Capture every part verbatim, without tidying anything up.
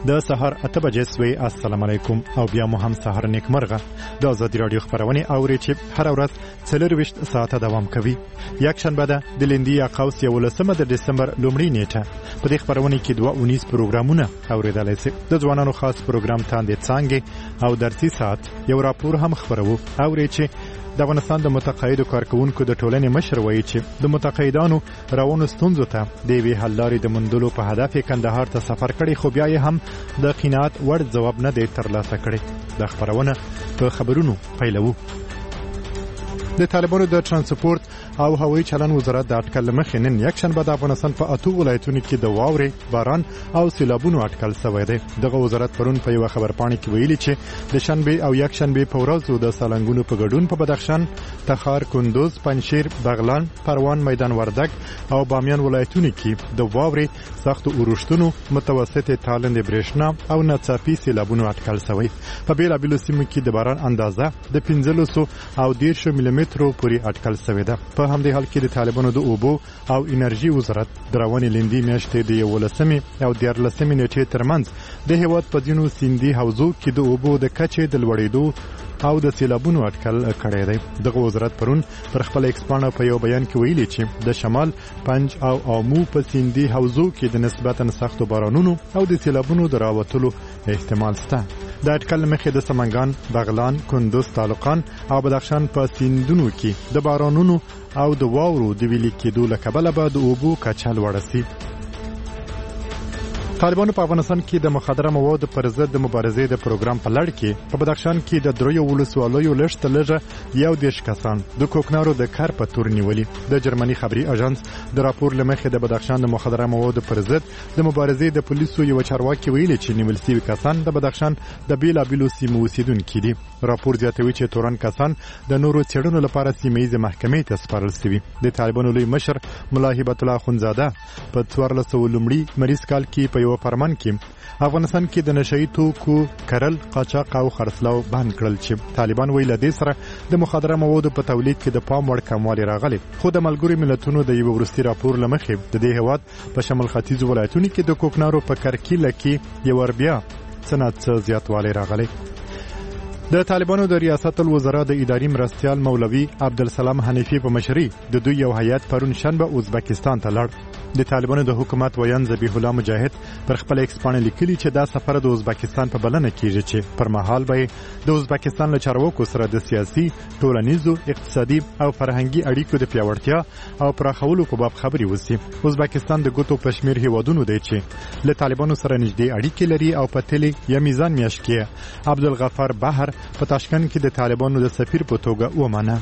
د سحر اته بجې سوي. السلام علیکم او بیا مو هم سحر نیکمرغه. د آزادي رادیو خبرونه اوري چې هر ورځ څلورویشت ساعته دوام کوي. یک شنبه ده د لیندي یا قوس یولسمه د دسمبر لومړۍ نیټه. په دې خبرونه کې دوه اونیز پروګرامونه اوریدلای شئ. د ځوانانو خاص پروګرام تاندې څانګې او درسي ساعت یو راپور هم خبرو اوري چې د افغانستان د متقاعدو کارکونکو د ټولنې مشر وایي چې د متقاعدانو روانو ستونزو ته د یوې حل لارې د موندلو په هدف یې کندهار ته سفر کړی، خو بیا یې هم د قناعت وړ ځواب نه دی ترلاسه کړی. د خبرونه په خبرونو پیلوو. د طالبانو د ترانسپورت او هوایي چلن وزارت د اټکل مخې نن یک شنبه د افغانستان په اته ولایتونو کې د واورې، باران او سیلابونو اټکل شوی دی. دغه وزارت پرون په یو خبرپاڼه کې ویلي چې د شنبه او یک شنبه په ورځو د سالنګونو په ګډون په بدخشان، تخار، کندوز، پنجشیر، بغلان، پروان، میدان وردګ او بامیان ولایتونو کې د واورې، سخت اورښتونو، متوسط تالند برېښنا او ناڅاپي سیلابونو اټکل شوی. په بیلابیلو سیمو کې د باران اندازه د پنځلس او دېرش ملي مترو پورې اټکل شوی ده. په همدې حال کې د طالبانو د اوبو او انرژي وزارت د روانې لیندي میاشتې د یولسمې او دیارلسمې نیټې ترمنځ د هیواد په ځینو سیندي حوزو کې د اوبو د کچې د لوړېدو او د سیلابونو اټکل کړی دی. دغه وزارت پرون پر خپل ایکس پاڼه په یو بیان کې ویلي چې د شمال پنج او آمو په سیندي حوزو کې د نسبتاً سختو بارانونو او د سیلابونو د راوتلو احتمال شته. د اټکل مخې د سمنګان، بغلان، کندوز، تالقان او بدخشان په سیندونو کې د بارانونو او د واورو د ویلي کېدو له کبله به د اوبو کچه لوړه شي. طالبانو په افغانستان کې د مخدره موادو پر ضد د مبارزې د پروګرام په لړ کې په بدخشان کې د دریو ولسوالیو لږ لږه یو دېرش کسان د کوکنارو د کار په تور نیولي. د جرمني خبري اژانس د راپور له مخې د بدخشان د مخدره موادو پر ضد د مبارزې د پولیسو یو چارواکي ویلي چې نیول شوي کسان د بدخشان د بیلابیلو سیمو اوسیدونکي دي. راپور زیاتوي چې تورن کسان د نورو څېړنو لپاره سیمه‌ییزې محکمې ته سپارل شوي. د طالبانو لوی مشر ملا هبت الله اخندزاده په څوارلس سوه لومړي مریض کال کې په یو فرمان کې افغانستان کې د نشئی توکو کرل، قاچاق او خرڅلاو بند کړل چې طالبان ویل د سره د مخدره موادو په تولید کې د پام وړ کموالی راغلی. خو د ملګرو ملتونو د یو وروستي راپور لمخې د دې هیواد په شمال ختیځ ولایتونو کې د کوکنارو په کرکیله کې یو بیا صنعت زیاتوالی راغلی. د طالبانو د ریاست الوزرا د اداري مرستیال مولوي عبدالسلام حنیفی په مشرۍ د دوی یو هیئت پرون شنبه ازبکستان ته لاړ. د طالبانو د حکومت ویان ذبیح الله مجاهد پر خپل ایکس پاڼه لیکلي چې دا سفر د ازبکستان په بلنه کیږي چې پر مهال به د ازبکستان له چارواکو سره د سیاسي، ټولنیزو، اقتصادي او فرهنګي اړیکو د پیاوړتیا او پراخولو په باب خبرې وشي. ازبکستان د ګوتو په شمېر هیوادونو دی چې له طالبانو سره نږدې اړیکې لري او په تلې یا میزان میاشت کې عبدالغفار بحر په تاشکند کې د طالبانو د سفیر په توګه ومانه.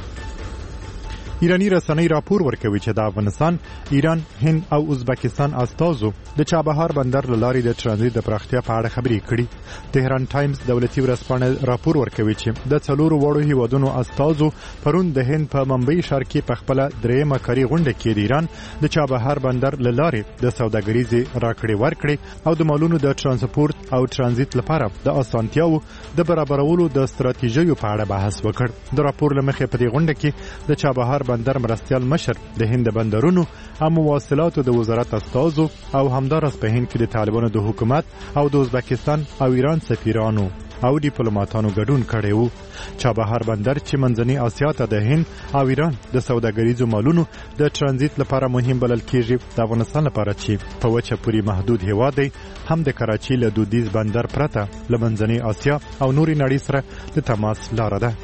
ایرانی رسنۍ راپور ورکوي چې د افغانستان، ایران، هند او ازبکستان استازو د چابهار بندر له لارې د ترانزیت د پراختیا په اړه خبرې کړي. تهران ټایمز دولتي ورځپاڼه راپور ورکوي چې د څلورو وړو هیوادونو استازو پرون د هند په ممبئی ښار کې په خپله درېیمه کاري غونډه کې د ایران د چابهار بندر له لارې د سوداګریزې راکړې ورکړې او د مالونو د ترانسپورت او ترانزیت لپاره د اسانتیاو د برابرولو د ستراتیژیو په اړه بحث وکړ. د راپور له مخې په دې غونډه کې د چابهار بندر مرستیال مشر، د هند بندرونو او مواصلاتو د وزارت استازو او همدارس په هند کې د طالبانو د حکومت او د ازبکستان او ایران سفیرانو او ډیپلوماټانو ګډون کړی وو. چابهار بندر چې منځنۍ اسیا ته د هند او ایران د سوداګریزو مالونو د ترانزیت لپاره مهم بلل کېږي، د افغانستان لپاره چې په وچه پورې محدود هیواد دی هم د کراچۍ له دودیز بندر پرته له منځنۍ اسیا او نورې نړۍ سره د تماس لاره ده.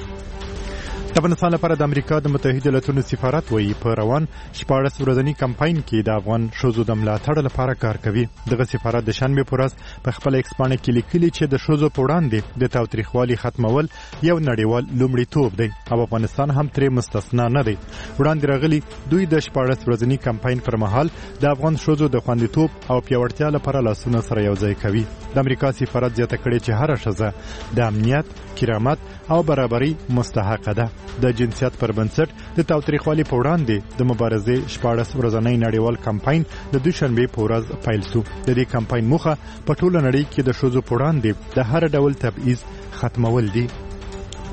د افغانستان لپاره د امریکا د متحده ایالاتو سفارت وایي په روان شپاړس ورځني کمپاین کې د افغان ښځو د ملاتړ لپاره کار کوي. دغه سفارت د شنبې په ورځ په خپل ایکس پاڼه کې لیکلي چې د ښځو په وړاندې د تاوتریخوالي ختمول یو نړیوال لومړیتوب دی او افغانستان هم ترې مستثنا نه دی. وړاندې راغلي دوی د شپاړس ورځني کمپاین پر مهال د افغان ښځو د خوندیتوب او پیاوړتیا لپاره لاسونه سره یوځای کوي. د امریکا سفارت زیاته کړې چې هر ښځه د امنیت، کرامت او برابرۍ مستحق ده. د جنسیت پر بنسټ د تاوتریخوالي په وړاندې د مبارزې شپاړس ورځنی نړیوال کمپاین د دوشنبې په ورځ پیل شو. د دې کمپاین موخه په ټوله نړۍ کې د ښځو په وړاندې د هر ډول تبعیض ختمول دي.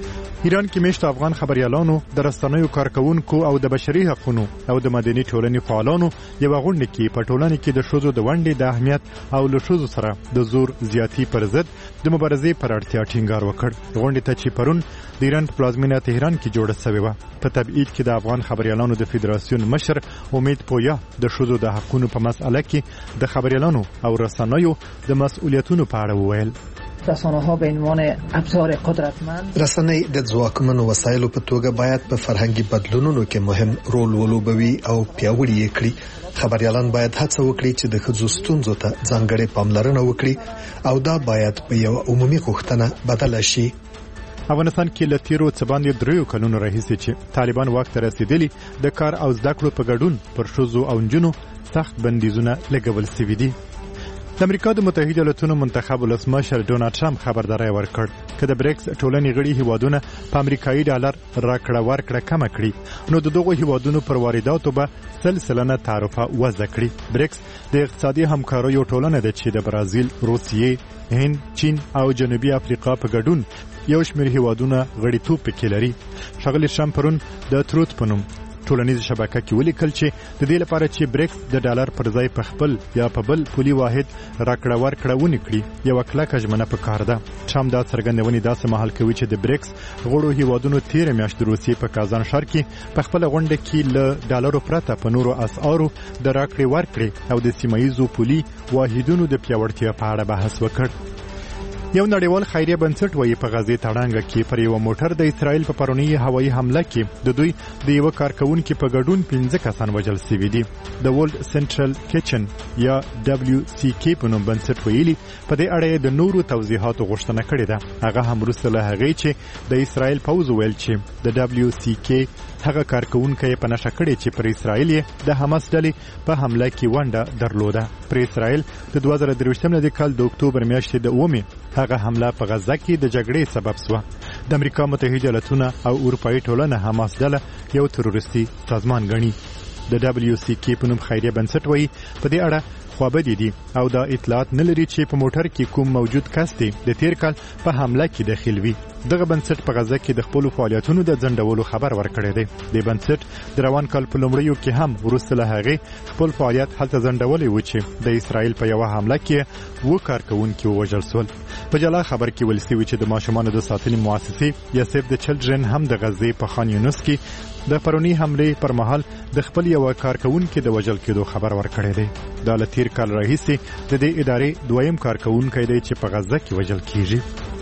ایران کې میشت افغان خبريالانو د رسنیو کارکونکو او د بشري حقوقو او د مدني ټولنې فعالانو یو غونډه کې په ټولنه کې د شوزو د ونډې د اهمیت او له شوزو سره د زور زیاتی پر ضد د مبارزې پر اړتیا ټینګار وکړ. غونډه ته چې پرون د ایران پلازمینه تهران کې جوړه شوې و په تبعید کې د افغان خبريالانو د فدراسیون مشر امید پویا د شوزو د حقوقو په مسأله کې د خبريالانو او رسنیو د مسؤلیتونو په اړه وویل. رسانه ها به عنوان ابزار قدرتمند رسنۍ د ځواکمنو وسایلو په توګه باید په فرهنګي بدلونونو کې مهم رول ولوبوي او پیاوړي یې کړي. خبريالان باید هڅه وکړي چې د ښځو ستونزو ته ځانګړې پاملرنه وکړي او دا باید په یو عمومي غوښتنه بدل شي. افغانستان کې له تیرو څه باندې دریو کلونو راهیسې چې طالبان واک ته رسیدلي د کار او زده کړو په ګډون پر ښځو او نجونو سخت بندیزونه لګول شوي دي. د امریکا د متحده ایالاتونو منتخب ولسمشر ډونالد ټرمپ خبرداري ورکړ چې د بریکس ټولنې غړي هیوادونه په امریکایي ډالر راکړه ورکړه کم کړي نو د دغو هیوادونو پر وارداتو به سلسله تعرفه وضع کړي. بریکس د اقتصادي همکاریو ټولنه ده چې د برازیل، روسیې، هند، چین او جنوبي افریقا په ګډون یو شمېر هیوادونه غړیتوب پکې لري. ښاغلي ټرمپ پرون د تروت په نوم ټولنیز شبکه کې ولیکل چې د دې لپاره چې بریکس د ډالر پر ځای په خپل یا په بل پولي واحد راکړه ورکړه ونی کړي یو کلکه ژمنه پکار ده. ټرمپ دا څرګندونې داسې مهال کوي چې د بریکس غړو هیوادونو تیر میاشت د روسیې په کازان ښار کې په خپل غونډه کې له ډالرو پرته په نورو اسعارو د راکړې ورکړې او د سیمایي پولي واحدونو د پیاوړتیا په اړه بحث وکړ. یو نړیوال خیریه بنسټ وایي په غزې تړانګه کې پر یو موټر د اسرائیل په پرونی هوایي حمله کې د دوی د یو کارکونکو په ګډون پنځه کسان وژل شوي دي. د ورلد سنټرل کچن یا دبليو سي کې په نوم بنسټ ویلي په دې اړه د نورو توضیحاتو غوښتنه کړې ده. هغه هم وروسته له هغې چې د اسرائیل پوځ ویل چې د دبليو سي کې هغه کارکونکو په نشه کړې چې پر اسرائیل د حماس ډلې په حمله کې ونډه درلوده. پر اسرائیل د دوه زره درویشتم کال د اکتوبر میاشتې د اومې هغه حمله په غزه کې د جګړې سبب شو. د امریکا متحده ایالاتونه او اروپאי ټولنه حماس ډله یو تروریستي سازمان ګڼي. د دبليو سي کې په نوم خیریه بنسټ وایي په دې اړه خوابدي دي او دا اطلاعات نه لري چې په موټر کې کوم موجود کس دی د تیر کال په حمله کې داخل وي. دغه بنسټ په غزه کې د خپل فعالیتونو د ځنډولو خبر ورکړی دی. د بنسټ د روان کال په لومړیو کې هم وروسته له هغې خپل فعالیت هلته ځنډولی و چې د اسرائیل په یوه حمله کې و کارکونکي ووژل شول. په جلا خبر کې ویل شوي چې د ماشومانو د ساتنې مؤسسې یا سیف د چلډرن هم د غزې په خان یونس کې د پرونی حمله پر مهال د خپل یو کارکونکو د وژل کېدو خبر ورکړی دی. د لتیر کال راهیسې د دې ادارې دویم کارکونکو دی چې په غزه کې وژل کیږي.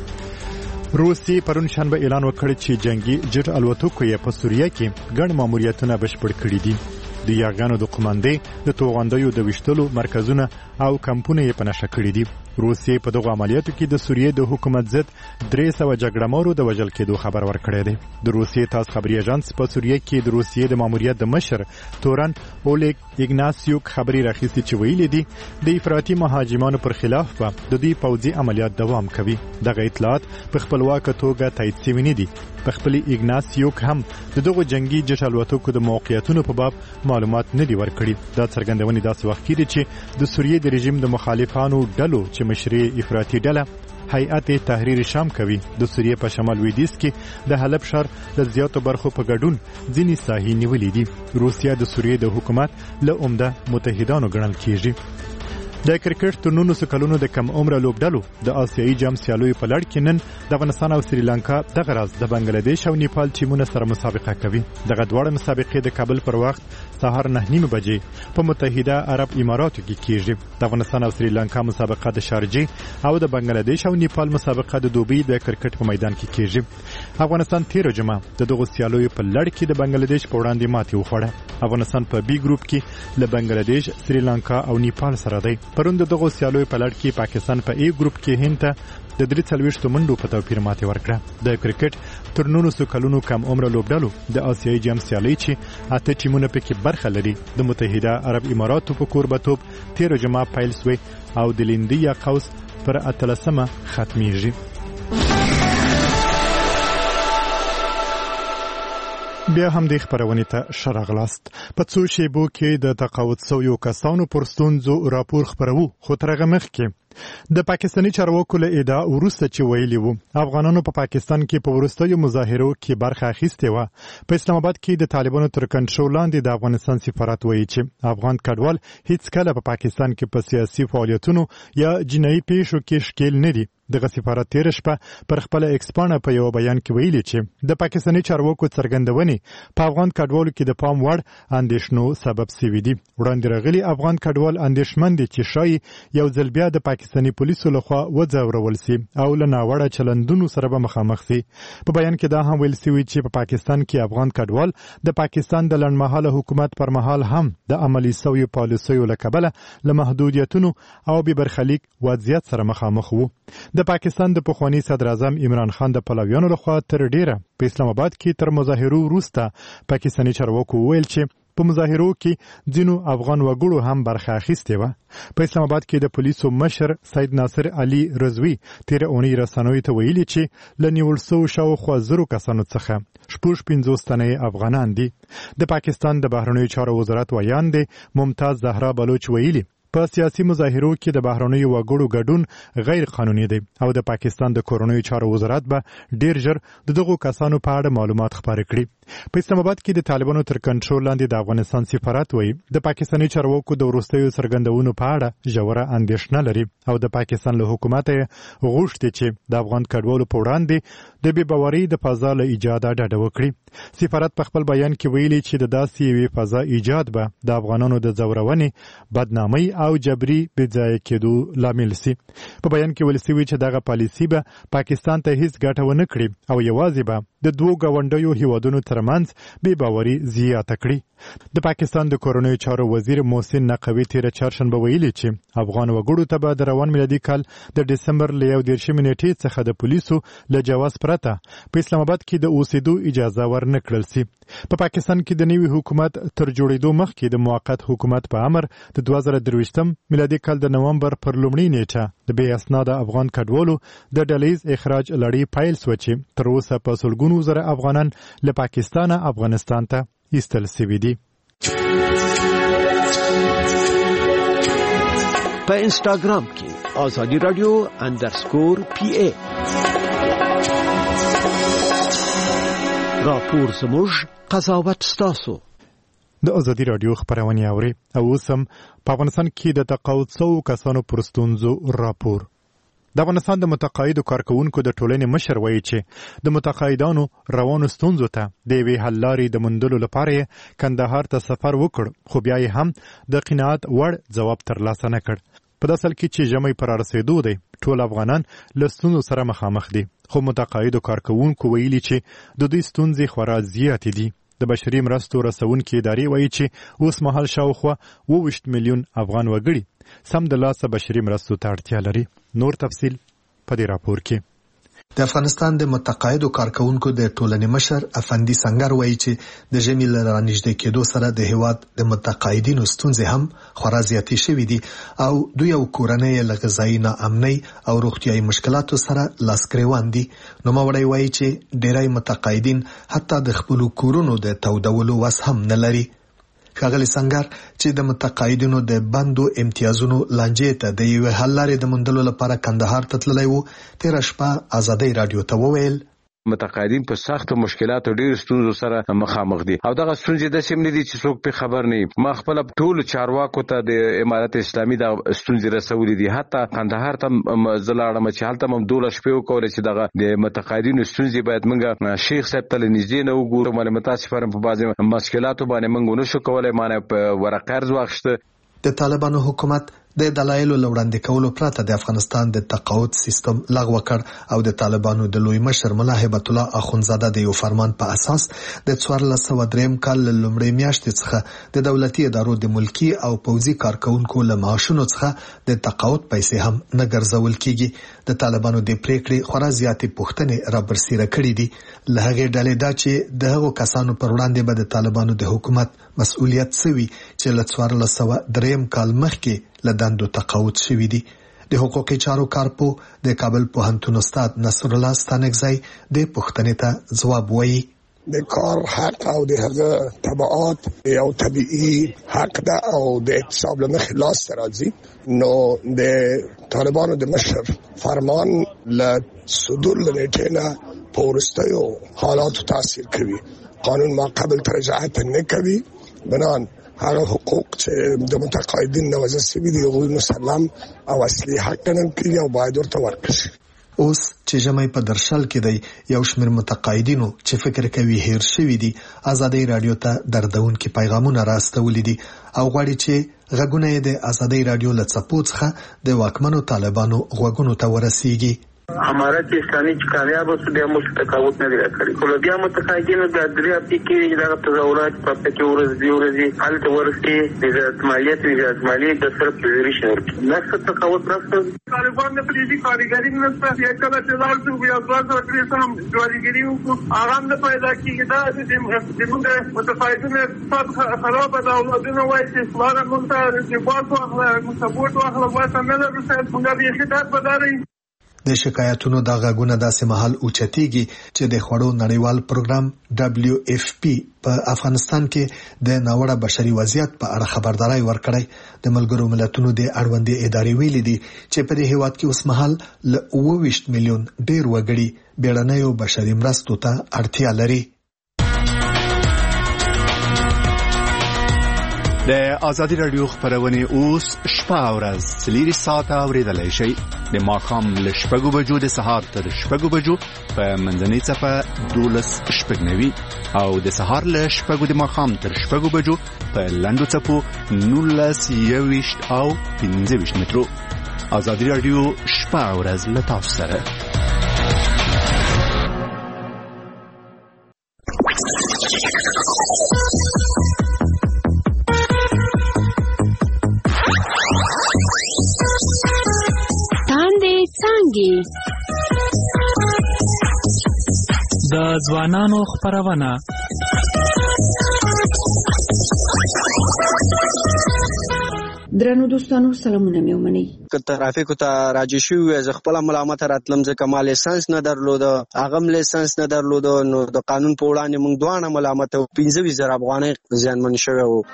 روسي پرون شنبه اعلان وکړ چې جنگي جټ الوتکو یې په سوریه کې ګڼ ماموریتونه بشپړ کړي دي. د یاغانو د قوماندې د توغندیو د وشتلو مرکزونه او کمپونه یې په نشه کړي دي. روسیې په دغه عملیاتو کې د سوریې د حکومت ضد درې سوه جګړهمارو د وژل کېدو خبر ورکړی دی. د روسیې تاس خبري اژانس په سوریه کې د روسیې د ماموریت د مشر تورن اولیګ ایګناسیوک خبري راخیستي چې ویلي دي د افراطي مهاجمانو پر خلاف به د دوی پوځي عملیات دوام کوي. دغه اطلاعات په خپلواکه توګه تایید شوي نه دي. په خپل ایګناسیوک هم د دغه جنگي جټ الوتکو د موقعیتونو په باب معلومات نه دي ورکړي. دا څرګندونې داسې وخت کې دي چې د سوریې د رژیم د مخالفانو ډلو چې مشري افراطي ډله هیئت تحریر شام کوي د سوریې په شمال لویدیځ کې د حلب ښار د زیاتو برخو په ګډون ځینې ساحې نیولې دي. روسیه د سوریې د حکومت له عمده متحدانو ګڼل کیږي. د کرکټ تر نولسو کلونو د کم عمره لوبډلو د آسیایي جام سیالیو په لړ کې نن د افغانستان او سریلانکا دغه راز د بنگلاديش او نیپال ټیمونه سره مسابقه کوي. دغه دواړه مسابقې د کابل پر وخت سهار نه نیمه بجې په متحده عرب اماراتو کې کیږي. د افغانستان او سریلانکا مسابقه د شارجې او د بنگلاديش او نیپال مسابقه د دوبۍ د کرکټ په میدان کې کیږي. افغانستان تیر جمعه د دغه سیالیو په لړ کې د بنگلاديش په وړاندې ماتې وخوړه. افغانستان په بي ګروپ کې له بنگلاديش، سریلانکا او نیپال سره دی. پرون د دغه سیالیو په لړ کې پاکستان په ای ګروپ کې هند ته د درې څلوېښتو منډو په توپیر ماتې ورکړه. د کرکټ تر نولسو کلونو کم عمره لوبډلو د آسیایي جام سیالۍ چې اته ټیمونه پکې برخه لري د متحده عرب اماراتو په کوربتوب تیر جمعه پیل شوی او د لیندي یا قوس پر اتلسمه ختمیږي. بیا هم د خبرونې ته شراغلاست په څو شیبو کې د تقاعد شویو کسانو پر ستونزو راپور خبرو خو تر هغه مخکې د پاکستاني چارواکو له ادعا وروسته چې ویلي وو افغانانو په پاکستان کې په وروستیو مظاهرو کې برخه اخیستې وه په اسلام آباد کې د طالبانو تر کنټرول لاندې د افغانستان سفارت وایي چې افغان کډوال هیڅ کله په پاکستان کې په سیاسي فعالیتونو یا جنایي پیښو کې ښکیل نه دي دغه سفارت تیر شپه پر خپل ایکسپانه په یو بیان کې ویلي چې د پاکستاني چارواکو څرګندونې په افغان کډوالو کې د پام وړ اندېښنو سبب سوي دي وړاندې راغلي افغان کډوال اندېښمن دي چې شاید یو ځل بیا د پاکستاني پولیسو لخوا وځورول سي او له ناوړه چلندونو سره به مخامخ سي په بیان کې دا هم ویل سوي چې په پاکستان کې افغان کډوال د پاکستان د لنډمهاله حکومت پر مهال هم د عملي سویو پالیسیو له کبله له محدودیتونو او بې برخلیک وضعیت سره مخامخ وو د پاکستان د پخوانی صدر اعظم عمران خان د پلویانو لخوا تر ډیره په اسلام آباد کې تر مظاهرو وروسته پاکستاني چارواکو ویل چې په مظاهرو کې ځینو افغان وګړو هم برخه اخیستې وه په اسلام آباد کې د پولیسو مشر سید ناصر علي رضوي تیر اونۍ رسنیو ته ویلي چې له نیول شوو شاوخوا زرو کسانو څخه شپږ پنځوس تنه افغانان دي د پاکستان د بهرنیو چارو وزارت ویاندې ممتاز زهرا بلوچ ویلي په سیاسي مظاهرو کې د بهرنیو وګړو ګډون غیر قانوني دی او د پاکستان د کورنیو چارو وزارت به ډیر ژر د دغو کسانو په اړه معلومات خپاره کړي په اسلام آباد کې د طالبانو تر کنټرول لاندې د افغانستان سفارت وایي د پاکستاني چارواکو د وروستیو څرګندونو په اړه ژوره اندېښنه لري او د پاکستان له حکومت غوښتي چې د افغان کډوالو په وړاندې د بې باورۍ د فضا له ایجاده ډډه وکړي سفارت په خپل بیان کې ویلي چې د داسې یوې فضا ایجاد به د افغانانو د ځورونې بدنامۍ او جبري بځای کېدو لامل سي په بیان کې ویل شوي چې دغه پالیسي به پاکستان ته هیڅ ګټه ونه کړي او یوازې به د دوو ګاونډیو هیوادونو ترمنځ بې باوري زیاته کړي د پاکستان د کورنیو چارو وزیر محسن نقوي تیره چهارشنبه ویلي چې افغان وګړو ته به د روان میلادي کال د ډسمبر له یو دېرشمې نیټې څخه د پولیسو له جواز پرته په اسلام آباد کې د اوسېدو اجازه ورنه کړل سي په پاکستان کې د نوي حکومت تر جوړېدو مخکې د موقت حکومت په امر د دوه زره درویشتم میلادي کال د نومبر پر لومړۍ نیټه د بې اسناده افغان کډوالو د ډلیز اخراج لړۍ پیل سوه چې تر اوسه په سلګونو زره افغانان له پاکستانه افغانستان ته ایستل سوي دي په انسټاګرام کې آزادي رادیو اندرسکور پی ای راپور زموږ قضاوت ستاسو د ازادي رادیو خبرونه اوري او اوسم په افغانستان کې د تقاعد شوو کسانو پر ستونزو راپور د افغانستان د متقاعدو کارکونکو د ټولنې مشر وایي چې د متقاعدانو روانو ستونزو ته د یوې حل لارې د موندلو لپاره یې کندهار ته سفر وکړ خو بیا یې هم د قناعت وړ ځواب ترلاسه نه کړ په داسې حال کې چې ژمی پر رسېدو دی ټول افغانان له ستونزو سره مخامخ دي خو متقاعدو کارکونکو ویلي چې د دوی ستونزې خورا زیاتې دي د بشري مرستو رسونکې ادارې وایي چې اوس مهال شاوخوا اووه ویشت میلیون افغان وګړي سم د لاسه بشري مرستو ته اړتیا لري نور تفصیل په دې راپور کې د افغانستان د متقاعدو کارکونکو د ټولنې مشر افندي سنگر وایي چې د ژمي له رانږدې کېدو سره د هیواد د متقاعدینو ستونزې هم خورا زیاتې شوې دي او دوی او کورنۍ له غذایي ناامنۍ او روغتیایي مشکلاتو سره لاس ګریوان دي نوموړی وایي چې ډېری متقاعدین حتی د خپلو کورونو د تودولو وس هم نه لري ښاغلي سنگر چې د متقاعدینو د بندو امتیازونو لانجې ته د یوې حل لارې د موندلو لپاره کندهار ته تللی و تېره شپه ازادۍ راډیو ته وویل متقاعدین په سخت مشکلاتو ډېر ستونزو سره مخامخ دي او دغه ستونزې د سیم نه دي چې څوک په خبر نه ما خپل ټول چارواکو ته د امارت اسلامي د ستونزې رسولې دي حتی کندهار ته زلاړم چې حالت هم دوله شپې وکول چې دغه د متقاعدینو ستونزې باید موږ شیخ صاحب ته نږدې نه وګورو باندې متاسفانه په بعضي مشکلاتو باندې موږ نشو کولای معنی په ورقه قرض واخیسته د طالبانو حکومت د دلایلو لوړاندې کولو پرته د افغانستان د تقاعد سیستم لغوه کړ او د طالبانو د لوی مشر ملا هیبت الله اخونزاده د یو فرمان په اساس د څوارلس سوه دریم کال لومړۍ میاشتې څخه د دولتي ادارو د ملکی او پوځي کارکونکو له معاشونو څخه د تقاعد پیسې هم نه ګرځول کیږي د طالبانو د پریکړې خورا زیاتې پوښتنې را برسېره کړې دي له هغې ډلې دا چې د هغو کسانو پر وړاندې به د طالبانو د حکومت مسؤلیت سوي چې له څوارلس سوه دریم کال مخکې له دندو تقاعد شوي دي د حقوقي چارو کارپو د کابل پوهنتون استاد نصر الله ستانکزی د پوښتنې ته ځواب وایي د کار حق او د هغه تبعات یو طبيعي حق ده او د اعتصاب له مخې لاسته راځي. نو د طالبانو د مشر فرمان له صدور له نیټې نه په وروستیو حالاتو تاثیر کوي. قانون ما قبل ترجعات نه کوي، بنان هغه حقوق چې د متقاعدین نوازه سوي دي هغوی مسلم او اصلي حق ګڼل کېږي او باید ورته ورکړل شي. اوس چې ژمی په درشل کې دی، یو شمېر متقاعدینو چې فکر کوي هیر شوي دي ازادۍ رادیو ته دردونکي پیغامونه راستولي دي او غواړي چې غږونه یې د ازادۍ رادیو له څپو څخه د واکمنو طالبانو غوږونو ته ورسیږي. امارت اسلامي چې کامیاب اوسه بیا موږ تقاوت نه لري کړی، خو بیا متقاعدینو د درې هفتې کې دغه تظاهرات په پکې ورځ دی ورځي هلته ورسي د مالیات وزارت مالیې د صرف ریزرویشن ورکړي نه څه تقاوت راځي. طالبان نه پریږدي کارګري نشته، یا کله چې لاړ شو بیا دوه سوه درې سوه جوړګري وکړو هغه هم نه پیدا کېږي. دا زموږ متقاعدینو اقتصاد خرابه ده، اولادونه وایي چې پلاره موږ ته ارتباط واخله، موږ سپورټ واخله، واسه نه لرو صاحب، موږ بیخي درد به دارئ. د شکایتونو دا غږونه داسې مهال اوچتېږي چې د خوړو نړیوال پروګرام دبليو اف پی په افغانستان کې د ناوړه بشري وضعیت په اړه خبرداري ورکړې. د ملګرو ملتونو د اړوندې ادارې ویلي دي چې په دې هیواد کې اوس مهال ل اوه ویشت میلیون ډیر وګړي بیړنیو بشري مرستو ته اړتیا لري. د ازادي رادیو خبرونه اوس شپه او ورځ سلیری ساعته اوریدلای شي. د ماښام له شپږو بجو د سهار تر شپږو بجو په منځنۍ څپه دولس شپږ نوي او د سهار له شپږو د ماښام تر شپږو بجو په لنډو څپو نولس یوویشت او پنځه ویشت مترو. ازادي رادیو شپه او ورځ له تاسو سره. د ځوانانو خبرونه درنو دوستانو سلامونه مې ومنئ. که ترافیکو ته راجع شوي ز خپل ملامت راتلم ځکه ما لیسنس نه درلوده، هغه لیسنس نه درلوده، نو د قانون په وړاندې موږ دواړه ملامت او پنځه ویشت زره افغانۍ زیانمن شوي وو.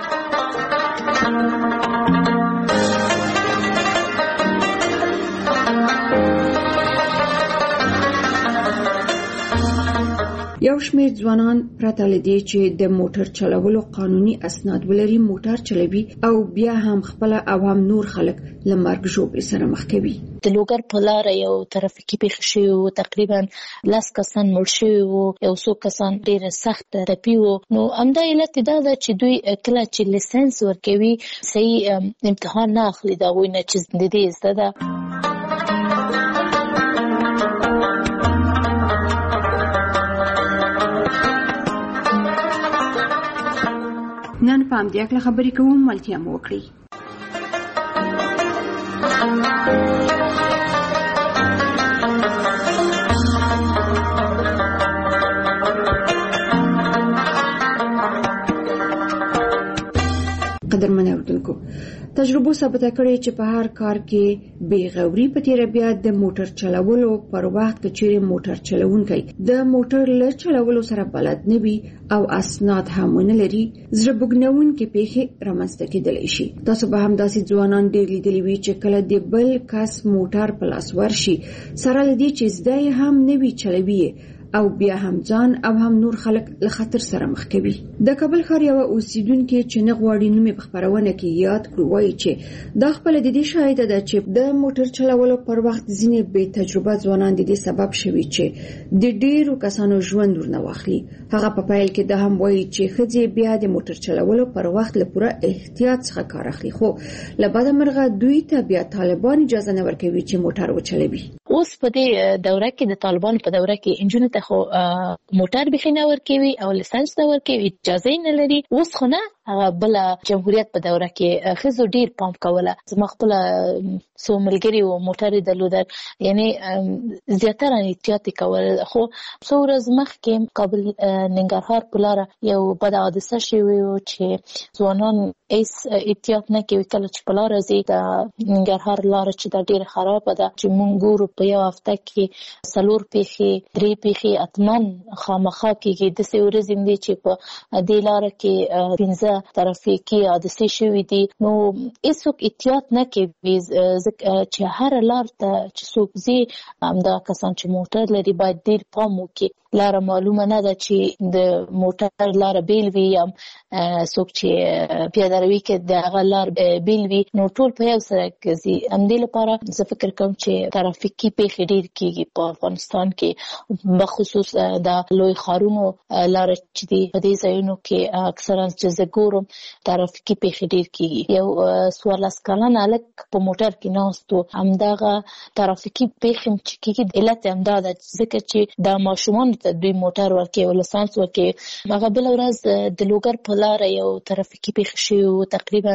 یو شمېر ځوانان پرته له دې چې د موټر چلولو قانوني اسناد ولري موټر چلوي او بیا هم خپل عوام نور خلک له مرګ ژوبلې سره مخ کوي. د لوګر په لاره یو ترافیکي پیښه شوې وه، تقریبا لس کسان مړ شوي وو، یو څو کسان ډېر سخت ټپي وو. نو همدا علت دا ده چې دوی کله چې لیسنس ورکوي صحیح امتحان نه اخلي د هغوی نه چې د دې زده ده. نن په همدې هکله خبرې کوو، ملتیا مو وکړئ. قدرمن اوریدونکو، تجربو ثابته کړې چې په هر کار کې بې غوري په تیره بیا د موټر چلولو پر وخت کې چیرې موټر چلونکی د موټر له چلولو سره بلد نه وي او اسناد هم ونه لري، زړه بوږنونکې پیښې رامنځته کېدلی شي. تاسو به همداسې ځوانان ډېر لیدلي وي چې کله د بل کس موټر په لاس ورشي سره له دې چې زده یې هم نه وي چلوي او بیا هم ځان او هم نور خلک له خطر سره مخ کوي. د کابل ښار یوه اوسیدونکې چې نه غواړي نوم یې په خپرونه کې یاد کړو وایي چې دا خپله د دې شاهده ده چې د موټر چلولو پر وخت ځینې بې تجربه ځوانان د دې سبب شوي چې د ډېرو کسانو ژوند ورنه واخلي. هغه په پیل کې دا هم وایي چې ښځې بیا د موټر چلولو پر وخت له پوره احتیاط څخه کار اخلي، خو له بده مرغه دوی ته بیا طالبان اجازه نه ورکوي چې موټر وچلوي. اوس په دې دوره کې د طالبانو په دوره کې انجونو ته خو موټر بخي نه ورکوي او لیسنس نه ورکوي، اجازه نه لري. اوس خو نه، هغه بل جمهوریت په دوره کې ښځو ډیر پام کوله. زما خپل څو ملګري وو موټر درلودل، یعنی زیاتره احتیاط کول. خو څو ورځې مخکې کابل ننګرهار په لاره یو بد حادثه شوې وه چې ځوانان هیڅ احتیاط نه کوي. کله چې په لاره ځي د ننګرهار لاره چې دا ډیره خرابه ده چې موږ ګورو په یو هفته کې څلور پیښې درې پیښې اتمن خامخا کېږي. داسې ورځې دي چې په دې لاره کې پنځه ترافیکي حادثې شوي دي. نو هیڅوک احتیاط نه کوي چې هر لار ته چې څوک ځي همدغه کسان چې موټر لري باید ډېر پام وکړي. لاره معلومه نه ده چې د موټر لاره بیل وي یا څوک چې پیاده روي کې د هغه لار بیل وي، نو ټول په یو سره ځي. همدې لپاره زه فکر کوم چې ترافیکي پیښې ډېر کېږي په افغانستان کې، بخصوص د لوی ښارونو لاره چې دي په دې ځایونو کې اکثرا چې زه ګورم ترافیکي پیښې ډېر کېږي. یو څوارلس کلن هلک په موټر کې ناست و، همدغه ترافیکي پیښې چې کېږي علت همدا ده ځکه چې د ماشومانو ته دوی موټر ورکوي او لایسنس ورکوي. هغه بله ورځ د لوګر په لاره یو ترافیکي پیښه شوې وه، تقریبا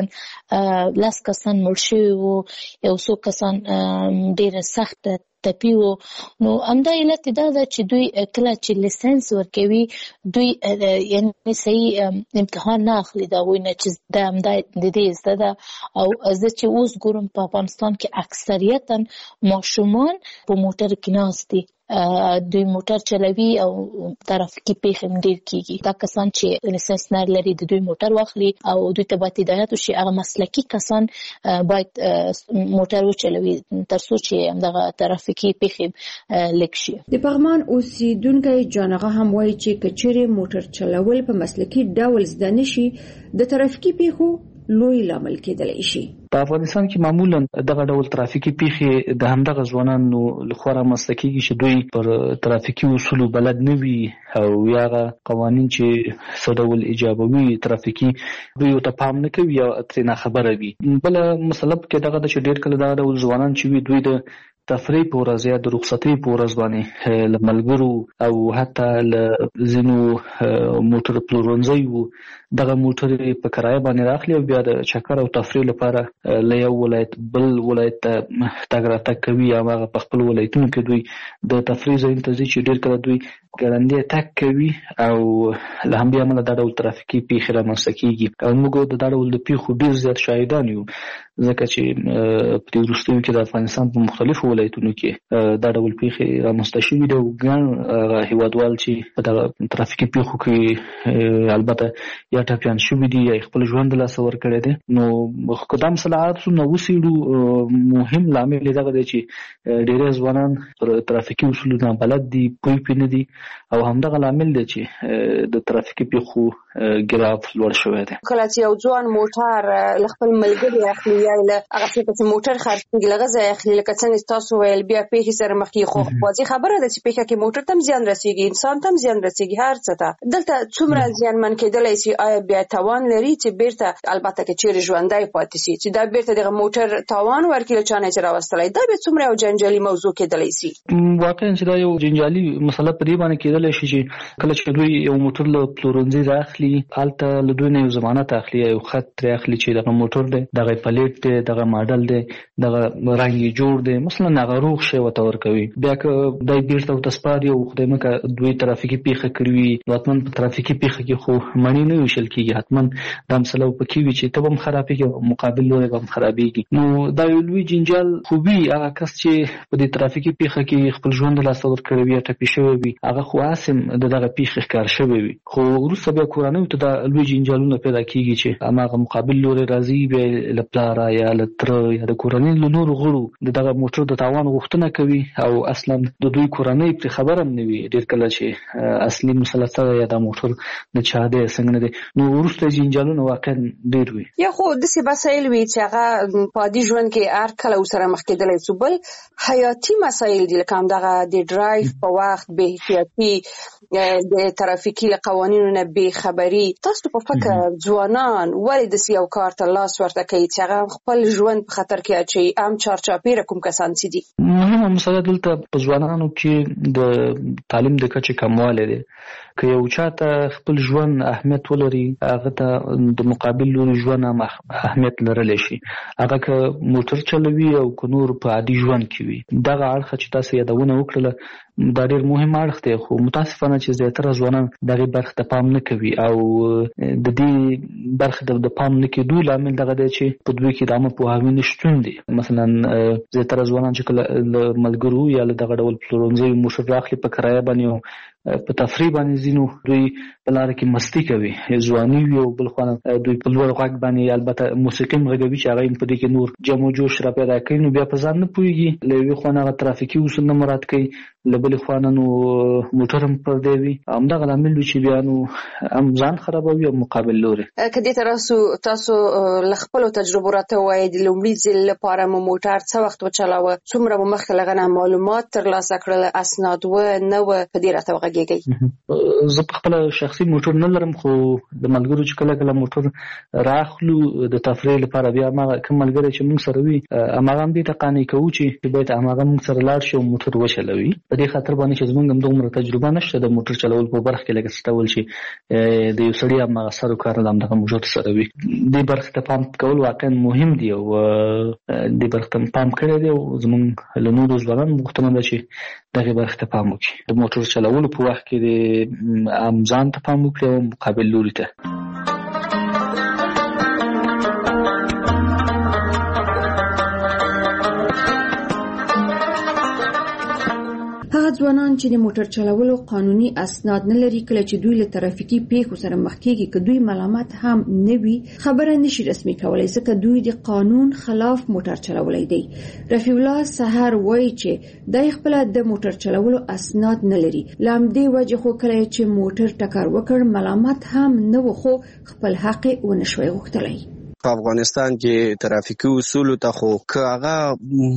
لس کسان مړ شوي وو، یو څو کسان ډېره سخته ټپي وو. نو همدا علت دا ده چې دوی کله چې لایسنس ورکوي دوی یعنې صحیح امتحان نه اخلي د هغوی نه چې دا همدا د دې زده ده. او زه چې اوس ګورم په افغانستان کې اکثریتا ماشومان په موټر کې ناست دي، دوی موټر چلوي او ترافیکي پیښې هم ډېر کېږي. دا کسان چې لایسنس نه لري د دوی موټر واخلي او دوی ته باید هدایت وشي هغه مسلکي کسان باید موټر وچلوي تر څو چې همدغه ترافیکي پیښې لږ شي. د پغمان اوسیدونکی جانغه هم وایي چې که چیرې موټر چلول په مسلکي ډول زده نشي د ترافیکي پیښو لوی لامل کېدلی شي. په افغانستان کې معمولا دغه ډول ترافیکي پیښې د همدغه ځوانانو لخوا رامنځته کېږي چې دوی پر ترافیکي اصولو بلد نه وي او یا هغه قوانین چې څه ډول ایجابوي ترافیکي دوی ورته پام نه کوي یا ترې ناخبره وي. بله مسله پکې دغه ده چې ډېر کله دغه ډول ځوانان چې وي دوی د تفریح په ورځ یا د رخصتۍ په ورځ باندې له ملګرو او حتی له ځینو موټر پلورنځیو دغه موټر په کرایه باندې راخلي او بیا د چکر او تفریح لپاره له یو ولایت بل ولایت ته تګ راتګ کوي یا هغه په خپل ولایتونو کې دوی د تفریح ځایونو ته ځي چې ډېر کله دوی ګړندی تګ کوي او له همدې امله دا ډول ترافیکي پیښې رامنځته کېږي. او موږ د دا ډول د پیښو ډېر زیات شاهدان یو ځکه چې په دې وروستیو کې د افغانستان په مختلفو ولایتونو کې دا ډول پیښې رامنځته شوي دي او ګڼ هېوادوال چې په دغه ترافیکي پیښو کې البته یا ټپیان شوي دي یا خپل ژوند له لاسه ورکړی دی. نو که دا مسله عادت شو نو وڅېړو مهم لامل یې دغه دی چې ډېری ځوانان پر ترافیکي اصولو نابلد دي، پوه پرې نه دي او همدغه لامل دی چې د ترافیکي پیښو ګراف لوړ شوی دی. کله چې یو ځوان موټر له خپل ملګري اخلي یا له هغه څه چې موټر خرڅېږي له هغه ځایه اخلي، لکه څنګه تاسو ویل بیا پیښې سره مخ کېږي، خو واضح خبره ده چې پیښه کې موټر ته هم زیان رسېږي، انسان ته هم زیان رسېږي، هر څه ته. دلته څومره زیانمن کېدلی شي؟ آیا بیا توان لري چې بیرته البته که چیرې ژوندی پاتې شي چې دا بیرته دغه موټر توان ورکړي له چا نه چې راوستلی؟ دا بیا څومره یو جنجالي موضوع کېدلی شي؟ واقعا چې دا یو جنجالي مسله په دې باندې کېدلی شي چې کله چې دوی یو موټر له پلورنځي راخلي هلته له دوی نه یو ضمانت اخلي، یو خط ترې اخلي چې دغه موټر دی، دغه پلیټ دی، دغه ماډل دی، دغه رنګ یې جوړ دی، مثلا هغه روغ شی ورته ورکوي. بیا که دی بیرته ورته سپاري او خدای مکړه دوی ترافیکي پیښه کړې وي نو حتما په ترافیکي پیښه کې خو مڼې نه ویشل کېږي، حتما دا مسله پکې وي چې ته به هم خرابېږي او مقابل لوری به هم خرابېږي. نو دا یو لوی جنجال خو وي. هغه کس چې په دې ترافیکي پیښه کې خپل ژوند له لاسه ورکړی وي یا ټپي شوی وي هغه خو هسې د دغه پیښې ښکار شوی وي، خو وروسته بیا کورنیو ته دا لوی جنجالونه پیدا کېږي چې هماغه مقابل لوری راځي بیا له پلاره یا له تره یا د کورنۍ له نورو غړو د دغه موټر د تاوان غوښتنه کوي او اصلا د دوی کورنۍ پرې خبر هم نه وي ډېر کله چې اصلي مسله څه ده یا دا موټر د چا دی څنګه نه دی. نو وروسته جنجالونه واقعا ډېر وي. یا خو داسې مسایل وي چې هغه په عادي ژوند کې هر کله ورسره مخ کېدلی شو. بل حیاتي مسایل دي لکه همدغه د ډرایو په وخت بې احتیاطي، د ترافیکي له قوانینو نه بېخبري. تاسو په فکر ځوانان ولې داسې یو کار ته لاس ورته کوي چې هغه خپل ژوند په خطر کې اچوي؟ عام چارچاپېره کوم کسان چې دي؟ مهمه مسله دلته په ځوانانو کې د تعلیم د کچې کموالی دی. که یو چاته خپل ژوند اهمیت ولري هغه ته د مقابل لوري ژوند هم اهمیت لرلی شي. هغه که موټر چلوي او که نور په عادي ژوند کې وي. دغه اړخ چې تاسو یادونه وکړله دا ډېر مهم اړخ دی، خو متاسفانه چې زیاتره ځوانان دغې برخې ته پام نه کوي او د دې برخې د پام نه کېدو لامل دغه دی چې په دوی کې د عامه پوهاوي نشتون دی. مثلا زیاتره ځوانان چې کله له ملګرو یا له دغه ډول پلورنځیو موټر راخلي په کرایه باندې په تفریح باندې ځینو دوی په لاره کې مستی کوي، ځواني وي او بل خوا دوی په لوړ غږ باندې البته موسیقي هم غږوي چې هغه په دې کې نور جم و جوش را پیدا کوي، نو بیا په ځان نه پوهېږي. له یوې خوا هغه ترافیکي اصول نه مراعات کوي، له بلې خوا نو موټر هم پردی وي. همدغه لامل وي چې بیا نو هم ځان خرابوي او مقابل لوري. که دې ته تاسو له خپلو تجربو راته ووایئ د لومړي ځل لپاره مو موټر څه وخت وچلاوه، څومره مو مخکې له هغه نه معلومات ترلاسه کړل، اسناد و نه و، په دې راته وغږیږئ. زه په خپله شخصي موټر نه لرم، خو د ملګرو چې کله کله موټر راخلو د تفریح لپاره بیا هماغه کوم ملګری چې موږ سره وي هماغه هم دې ته قانع کوو چې باید هماغه موږ سره لاړ شي او موټر وچلوي. په دې خاطر باندې چې زموږ هم دومره تجربه نشته د موټر چلول په برخه کې، لکه څه ډول چې د یو سړي هماغه سر و کار همدغه موټر سره وي. دې برخې ته پام کول واقعا مهم دي او دې برخې ته پام کړی دی او زموږ له نورو ځوانانو غوښتنه ده چې دغې برخې ته پام وکړي. د موټر چلولو په وخت کې د عام ځان ته پام وکړي او مقابل لوري ته. هغه ځوانان چې د موټر چلولو قانوني اسناد نه لري، کله چې دوی له ترافیکي پیښو سره مخ کېږي که دوی ملامت هم نه وي خبره نشي رسمي کولی، ځکه دوی د قانون خلاف موټر چلولی دی. رفیع الله سحر وایي چې دی خپله د موټر چلولو اسناد نه لري، له همدې وجې خو کله چې موټر ټکر وکړ ملامت هم نه و، خو خپل حق یې ونه شوی غوښتلی. په افغانستان کې ترافیکي اصول ته خو که هغه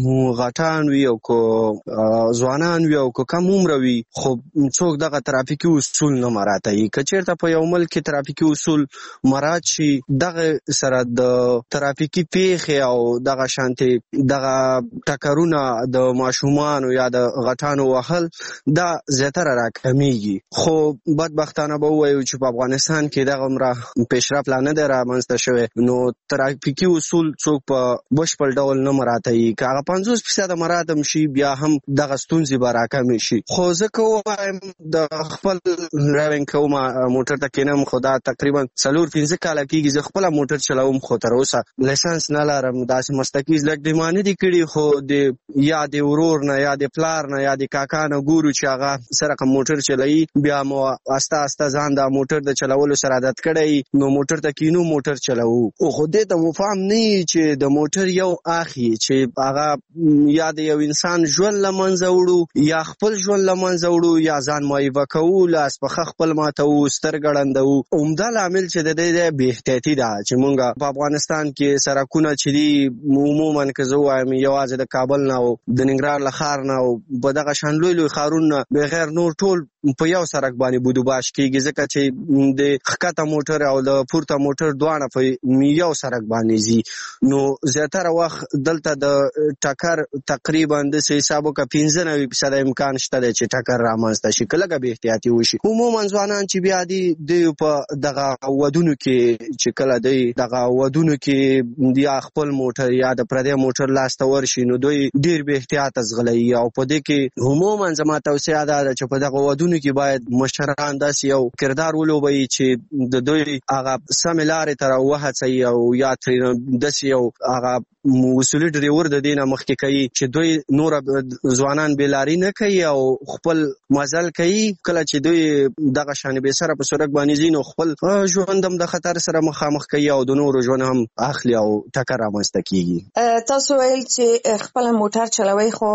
غټان وي او که ځوانان وي او که کم عمره وي، خو څوک دغه ترافیکي اصول نه مراعاتوي. که چېرته په یو ملک کې ترافیکي اصول مراعات شي، دغه سره د ترافیکي پیښې او دغه شانتې دغه ټکرونه د ماشومانو یا د غټانو وهل دا زیاتره راکمیږي. خو بدبختانه به ووایو چې په افغانستان کې دغه عمره پیشرفت لا نه دی رامنځته شوی، نو ترافیکي اصول څوک په بشپړ ډول نه مراعاتوي. که هغه پنځوس فیصده مراعات هم شي بیا هم دغه ستونزې به راکمې شي. خو زه که ووایم د خپل ډرایوینګ کوم موټر ته کینم، خو دا تقریبا څلور پنځه کاله کېږي زه خپله موټر چلوم، خو تر اوسه لایسنس نه لرم. داسې مستقي زده کړې ما نه دي کړي، خو د یا د ورور نه یا د پلار نه یا د کاکا نه ګورو چې هغه څه رقم موټر چلوي، بیا مو استه استه ځان د موټر د چلولو سره عادت کړی، نو موټر ته کینو موټر چلوو. خو دې ته مفهم نه چې د موټر یو اخی چې هغه یا د یو انسان ژوند له منځه وړو یا خپل ژوند له منځه وړو یا ځان معیوه کوو، لاس پښه خپل ماتوو، سترګې ړندوو. عمده لامل چې د دې بې احتیاطي ده چې موږ په افغانستان کې سړکونه چې دي عموما که زه ووایم یوازې د کابل نه او د ننګرهار له ښار نه او په دغه شان لوی لوی ښارونه بغیر نور ټول په یو سړک باندې بودوباش کېږي، ځکه چې د ښکته موټر او د پورته موټر دواړه په یو سړک باندې ځي. نو زیاتره وخت دلته د ټکر تقریبا د حساب وکړه پنځه نوي فیصده امکان شته دی چې ټکر رامنځته شي که لږه بې احتیاطي وشي. عموما ځوانان چې بیا دي دوی په دغه ودونو کې چې کله دوی دغه ودونو کې یا خپل موټر یا د پردی موټر لاس ته ورشي، نو دوی ډېر بې احتیاطه ځغلوي. او په دې کې عموما زما توصیه دا ده چې په دغه ودونو کې باید مشران داسې یو کردار ولوبوي چې د دوی هغه سمې لارې ته راوهڅوي او یا ترېنه داسې یو هغه اصولي ډریور د دې نه مخکې کوي چې دوی نور ځوانان بېلاري نه کوي او خپل مزل کوي. کله چې دوی دغه شانې بې سره په سړک باندې ځي، نو خپل ژوند هم د خطر سره مخامخ کوي او د نورو ژوند هم اخلي او ټکر رامنځته کېږي. تاسو ویل چې خپل موټر چلوئ خو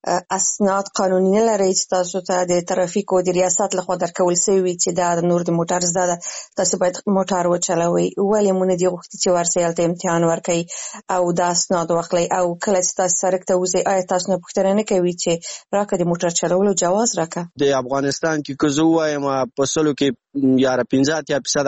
اسناد قانوني نه لرئ چې تاسو ته د ترافیکو د ریاست لخوا درکول شوي چې دا د نور د موټر زده ده، تاسو باید موټر وچلوئ. ولې مو نه دي غوښتي چې ورسئ هلته امتحان ورکوئ او دا اسناد واخلئ؟ او کله چې تاسو سړک ته وځئ آیا تاسو نه پوښتنه نه کوي چې راکړه د موټر چلولو جواز راکړه؟ د افغانستان کې که زه ووایم په سلو کې یاره پنځه اتیا فیصده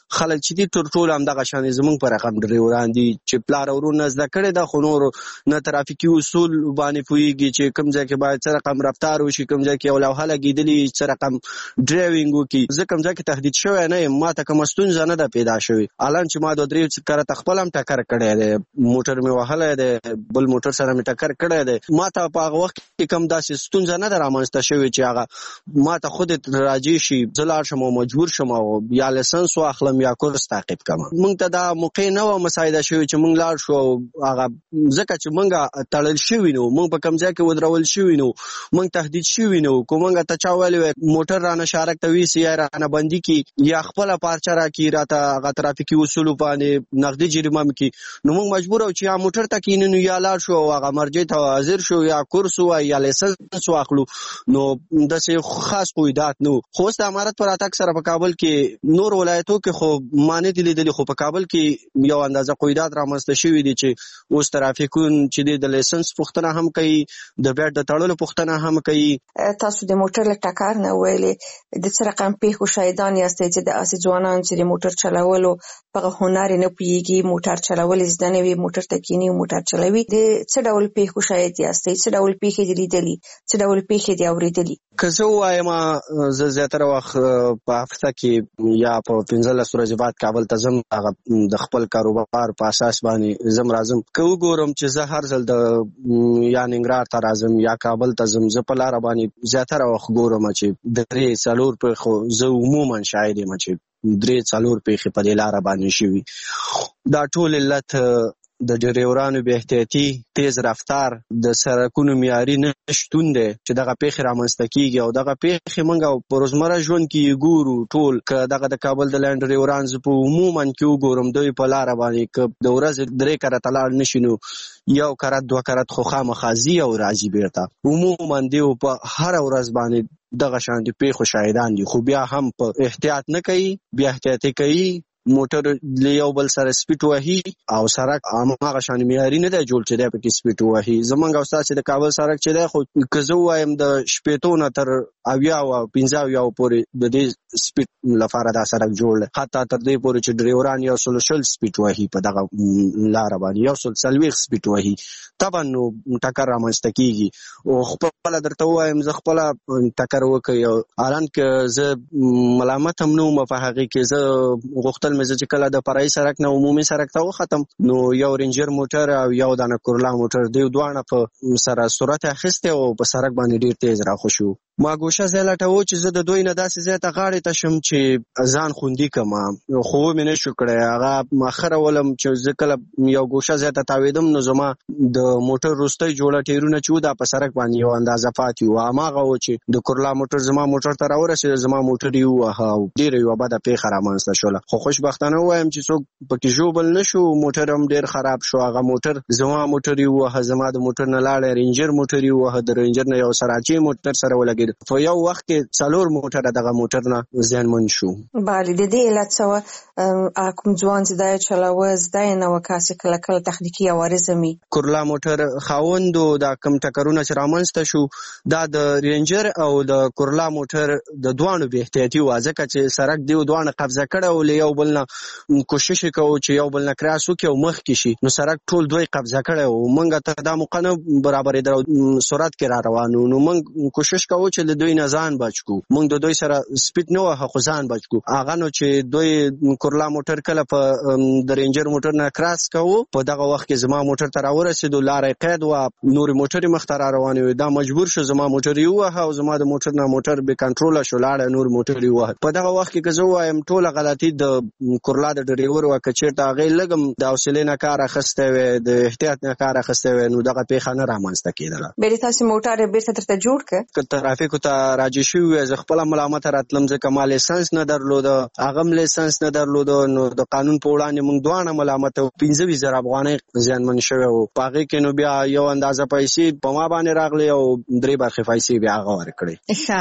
خلک چې دي تر ټول هم دغه شان زمونږ په رقم ډریوران دي چې پلار ورونه زده کړي د خو نور نه ترافیکي اصول باندې پوهیږي چې کوم ځای کې باید څه رقم رفتار وشي، کوم ځای کې یو لوحه لګېدلې څه رقم ډرایوینګ وکړي. زه کوم ځای کې تهدید شوی نه یم، ما ته کومه ستونزه نه ده پیدا شوې. الان چې ما دوه درې کرته خپل هم ټکر کړی دی، موټر مې وهلی دی، بل موټر سره مې ټکر کړی دی. ما ته په هغه وخت کې کوم داسې ستونزه نه ده رامنځته شوې چې هغه ما ته خود راجع شي زه لاړ شم او مجبور شم او یا لایسنس واخلم یا کورس تعقیب کړم. موږ ته دا موقع نه وه مساعده شوې چې موږ لاړ شو هغه ځکه چې موږ تړل شوي نو، موږ په کوم ځای کې ودرول شوي نو، موږ تهدید شوي نو. که موږ ته چا ویلي وی موټر رانه شارک ته ویسي یا رانه بندي کړي یا خپله پارچه راکړي راته هغه ترافیکي اصولو باندې نغدي جریمه مې کړي، نو موږ مجبور او چې یا موټر ته کښېنو یا لاړ شو او هغه مرجع ته حاضر شو یا کورس ووایو یا لایسنس واخلو. نو داسې خاص قیودات نو. خو اوس د امارت په راتګ سره په کابل کې نور ولایتو کې خو ما نه دي لیدلي، خو په کابل کې یو اندازه قیودات رامنځته شوي دي چې اوس ترافیکون چې دی د لایسنس پوښتنه هم کوي، د بیټ د تړلو پوښتنه هم کوي. تاسو د موټر له ټکر نه ویلې د څه رقم پیښو شاهدان یاستئ چې د اسې ځوانان چې د موټر چلولو په هنر نه پوهېږي، موټر چلول زده نه وي، موټر ته کښېني موټر چلوي، د څه ډول پیښو شاهد یاستئ؟ څه ډول پیښې دي لیدلي؟ څه ډول پیښې دي اورېدلي؟ که زه ووایم زه زیاتره وخت په هفته کې یا په پنځلس ورځې بعد کابل ته ځم، هغه د خپل کاروبار په اساس باندې ځم راځم. که وګورم چې زه هر ځل د یا ننګرهار ته راځم یا کابل ته ځم، زه په لاره باندې زیاتره وخت ګورم چې درې څلور پیښو زه عموما شاهد یم چې درې څلور پیښې په دې لاره باندې شوي. دا ټول علت د ډریورانو بې احتیاطي، تیز رفتار، د سړکونو معیاري نه شتون دی چې دغه پیښې رامنځته کېږي. او دغه پیښې موږ په روزمره ژوند کې ګورو ټول. که دغه د کابل د لینډ ډریوران زه په عموما کې وګورم، دوی په لاره باندې که د ورځې درې کرته لاړ نه شي نو یو کرت دوه کرت خو خامخا ځي او راځي بیرته. عموما دوی په هره ورځ باندې دغه شان د پیښو شاهدان دي، خو بیا هم په احتیاط نه کوي، بیا احتیاطي کوي. موټر له یو بل سره سپیډ وهي او سړک هماغه شان معیاري نه دی جوړ چې دی پکې سپیډ وهي. زمونږ او ستاسو د کابل سړک چې دی خو که زه ووایم د شپېتو نه تر اویاو او پنځه اویاو پورې د دې سپیډ لپاره دا سړک جوړ دی، حتی تر دې پورې چې ډریوران یو سل شل سپیډ وهي په دغه لاره باندې، یو سل څلوېښت سپیډ وهي. طبعا نو ټکر رامنځته کېږي. او خپله درته ووایم زه خپله ټکر وکړی، الان که زه ملامت هم نه وم په هغې کې، زه غوښتل مې زه چې کله د فرعي سړک نه عمومي سړک ته وختم نو یو رینجر موټر او یو دانه کورلا موټر دوی دواړه په سره سرعت اخیستی او په سړک باندې ډېر تیز راخوشي. ما ګوشه ځای لټوه چې زه د دوی نه داسې ځای ته غاړې ته شم چې ځان خوندي کړم، خو ومې نه شو کړی. هغه ماخره ولم چې زه کله یو ګوشه ځای ته تاوېدم نو زما د موټر وروستی جوړه ټیرونه چې و دا په سړک باندې یو اندازه پاتې وو، هماغه و چې د کورلا موټر زما موټر ته راورسېد، زما موټر یې ووهه او ډېره یوه بده پیښه رامنځته شوله. خو خوشبختانه ووایم چې څوک پکې ژوبل نه شو، موټر هم ډېر خراب شو. هغه موټر زما موټر یې ووهه، زما د موټر نه لاړی رینجر موټر یې ووهه، د رینجر نه یو سراچې موټر سره ولګېد. په یو وخت کې څلور موټره دغه موټر نه زیانمن شو. بله، د دې علت څه وه؟ کوم ځوان چې دا یې چلاوه زده یې نه وه، کاسې کله کله تخنیکي عوارض هم وي. کورلا موټر خاوندو دا کوم ټکرونه چې رامنځته شو دا د رینجر او د کورلا موټر د دواړو بې احتیاطي وه، ځکه چې سړک دوی دواړه قبضه کړی و، له یو بل نه کوشش یې کوو چې یو بل نه کراس وکړي او مخکې شي، نو سړک ټول دوی قبضه کړی و. موږ ته دا موقع نه برابرېدله او سرعت کې را روان وو، نو موږ کوشش کوو چې له دوی نه ځان بچ کو. موږ د دوی سره سپیډ نه وهه خو ځان بچ کو. هغه نو چې دوی کورلا موټر کله په د رینجر موټر نه کراس کوو، په دغه وخت کې زما موټر ته راورسېدو، لاره یې قید وه، نورې موټرې مخته را روانې وې. دا مجبور شو زما موټر یې ووهه او زما د موټر نه موټر بې کنټروله شو، لاړه نور موټر یې ووهه. په دغه وخت کې که زه ووایم ټوله غلطي د کورلا د ډریور وه. که چېرته هغې لږ هم د حوصلې نه کار اخیستی وی، د احتیاط نه کار اخیستی وی، نو دغه پیښه نه رامنځته کېدله. بیا د تاسې موټر یې بېرته درته جوړ کړه؟ که ترافیکو ته راجع شوي وی زه خپله ملامته راتلم، ځکه ما لایسنس نه درلوده، هغه هم لایسنس نه درلوده، نو د قانون په وړاندې موږ دواړه ملامته وو. پنځه ویشت زره افغانۍ زیانمن شوی وو. په هغې کې نو بیا یو اندازه پیسې په ما باندې راغلې او درې برخې پیسې بیا هغه ورکړې.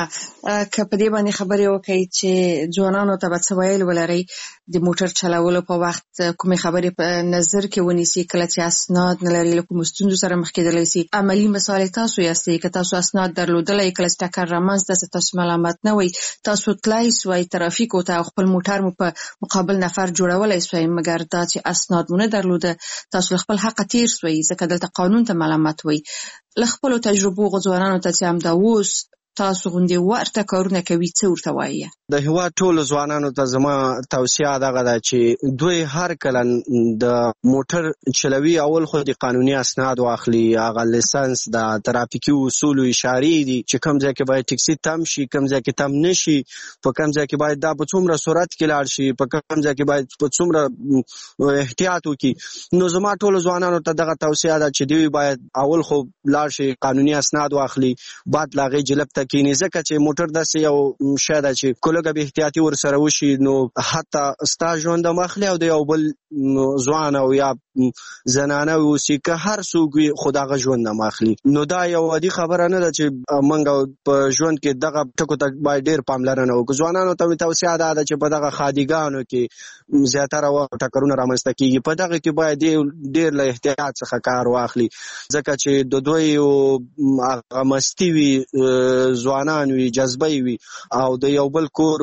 ښه، که په دې باندې خبرې وکړئ چې ځوانانو ته به څه ویل ولرئ د موټر چلولو په وخت، کومې خبرې په نظر کې ونیسي کله چې اسناد نه لري، له کومو ستونزو سره مخ کېدلی سي؟ عملي مثال تاسو یاستئ، که تاسو اسناد درلودلی کله چې ټکر رامنځته تاسو ملامت نه وي تاسو تلای سوی ترافیکو ته خپل موټر مو په مقابل نفر جوړولای سوی مګر دا چې اسناد مونږ درلوده تاسو خپل حق تیر سوی ځکه دلته قانون ته ملامت وي ل خپل تجربو غوځوانانو ته چې هم دا اوس تاسو غوندي ورته کارونه کوي څه ورته وایي د هوا ټول ځوانانو ته زما توصیه دغه ده چې دوی هر کله د موټر چلوي اول خو د قانوني اسناد واخلي هغه لیسنس د ترافیکي اصول او اشارې دي چې کوم ځای کې باید ټیکسي تم شي کوم ځای کې تم نشي په کوم ځای کې باید دا په څومره سرعت کې لاړ شي په کوم ځای کې باید په څومره احتیاط وکړي نو زما ټول ځوانانو ته دغه توصیه ده چې دوی باید اول خو لاړ شي قانوني اسناد واخلي بعد لاغې جلب کینی ځکه چې موټر داسې یو شی ده چې کولګه به احتیاطي ورسره وشي نو حتی ستا ژوند مخلي او د یو بل ځوان او یا زنانه اوسي که هر څوک خدای ژوند مخلي نو دا یو عادي خبره نه ده چې منګه په ژوند کې دغه ټکو ته باید ډیر پاملرنه وکړو ځوانانو ته توصیه ده چې په دغه خادیګانو کې زیاتره وخت ټکرونه رامنځته کیږي په دغه کې باید ډیر له احتیاط څخه کار واخلي ځکه چې د دوی هغه مستی وي ځوانان وي جذبه وي او د یو بل کور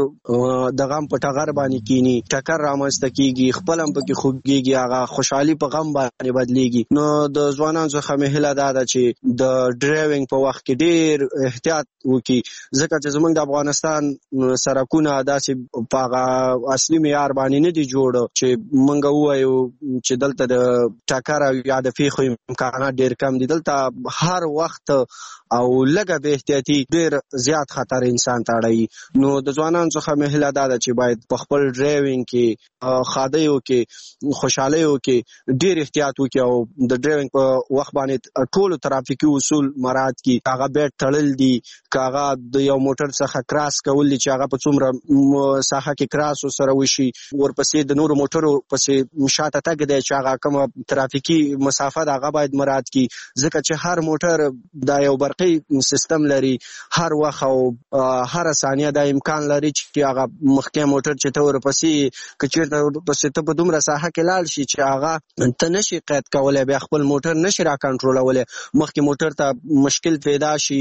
د غم په ټغر باندې کینی ټکر رامنځته کیږي خپل هم پکې خوږیږي هغه خوشحالي په غم باندې بدلیږي نو د ځوانانو څخه مې هیله ده چې د ډرایوینګ په وخت کې ډیر احتیاط وکړي ځکه چې زمونږ د افغانستان سرکونه داسې په هغه اصلي معیار باندې نه دي جوړ چې مونږ ووایو چې دلته د ټکر او یا د پیښو امکانات ډیر کم دي دلته هر وخت او لږه به احتیاطي ډیر زیات خطر انسان ته اړوي نو د ځوانانو څخه مې هیله ده چې باید په خپل ډرایوینګ کې خادیو کې خوشحاليو کې ډیر احتیاط وکړي او د ډرایوینګ په وخت باندې ټول ترافیکي اصول مراعات کړي هغه بیت تړل دي کاغه د یو موټر څخه کراس کول دي چې هغه په څومره ساحه کې کراس سره وشي ورپسې د نورو موټرو پسې مشاته تګ دی چې هغه کوم ترافیکي مسافه ده هغه باید مراعات کړي ځکه چې هر موټر دا یو برقي سیستم لري هر وخت او هر ثانیه د امکان لري چې هغه مخکې موټر چې ته ورپسې کچیرته ورپسې ته په دومره ساحه کې لاړ شي چې هغه ته نشي قید کولای بیا خپل موټر نشي را کنټرولولای مخکې موټر ته مشکل پیدا شي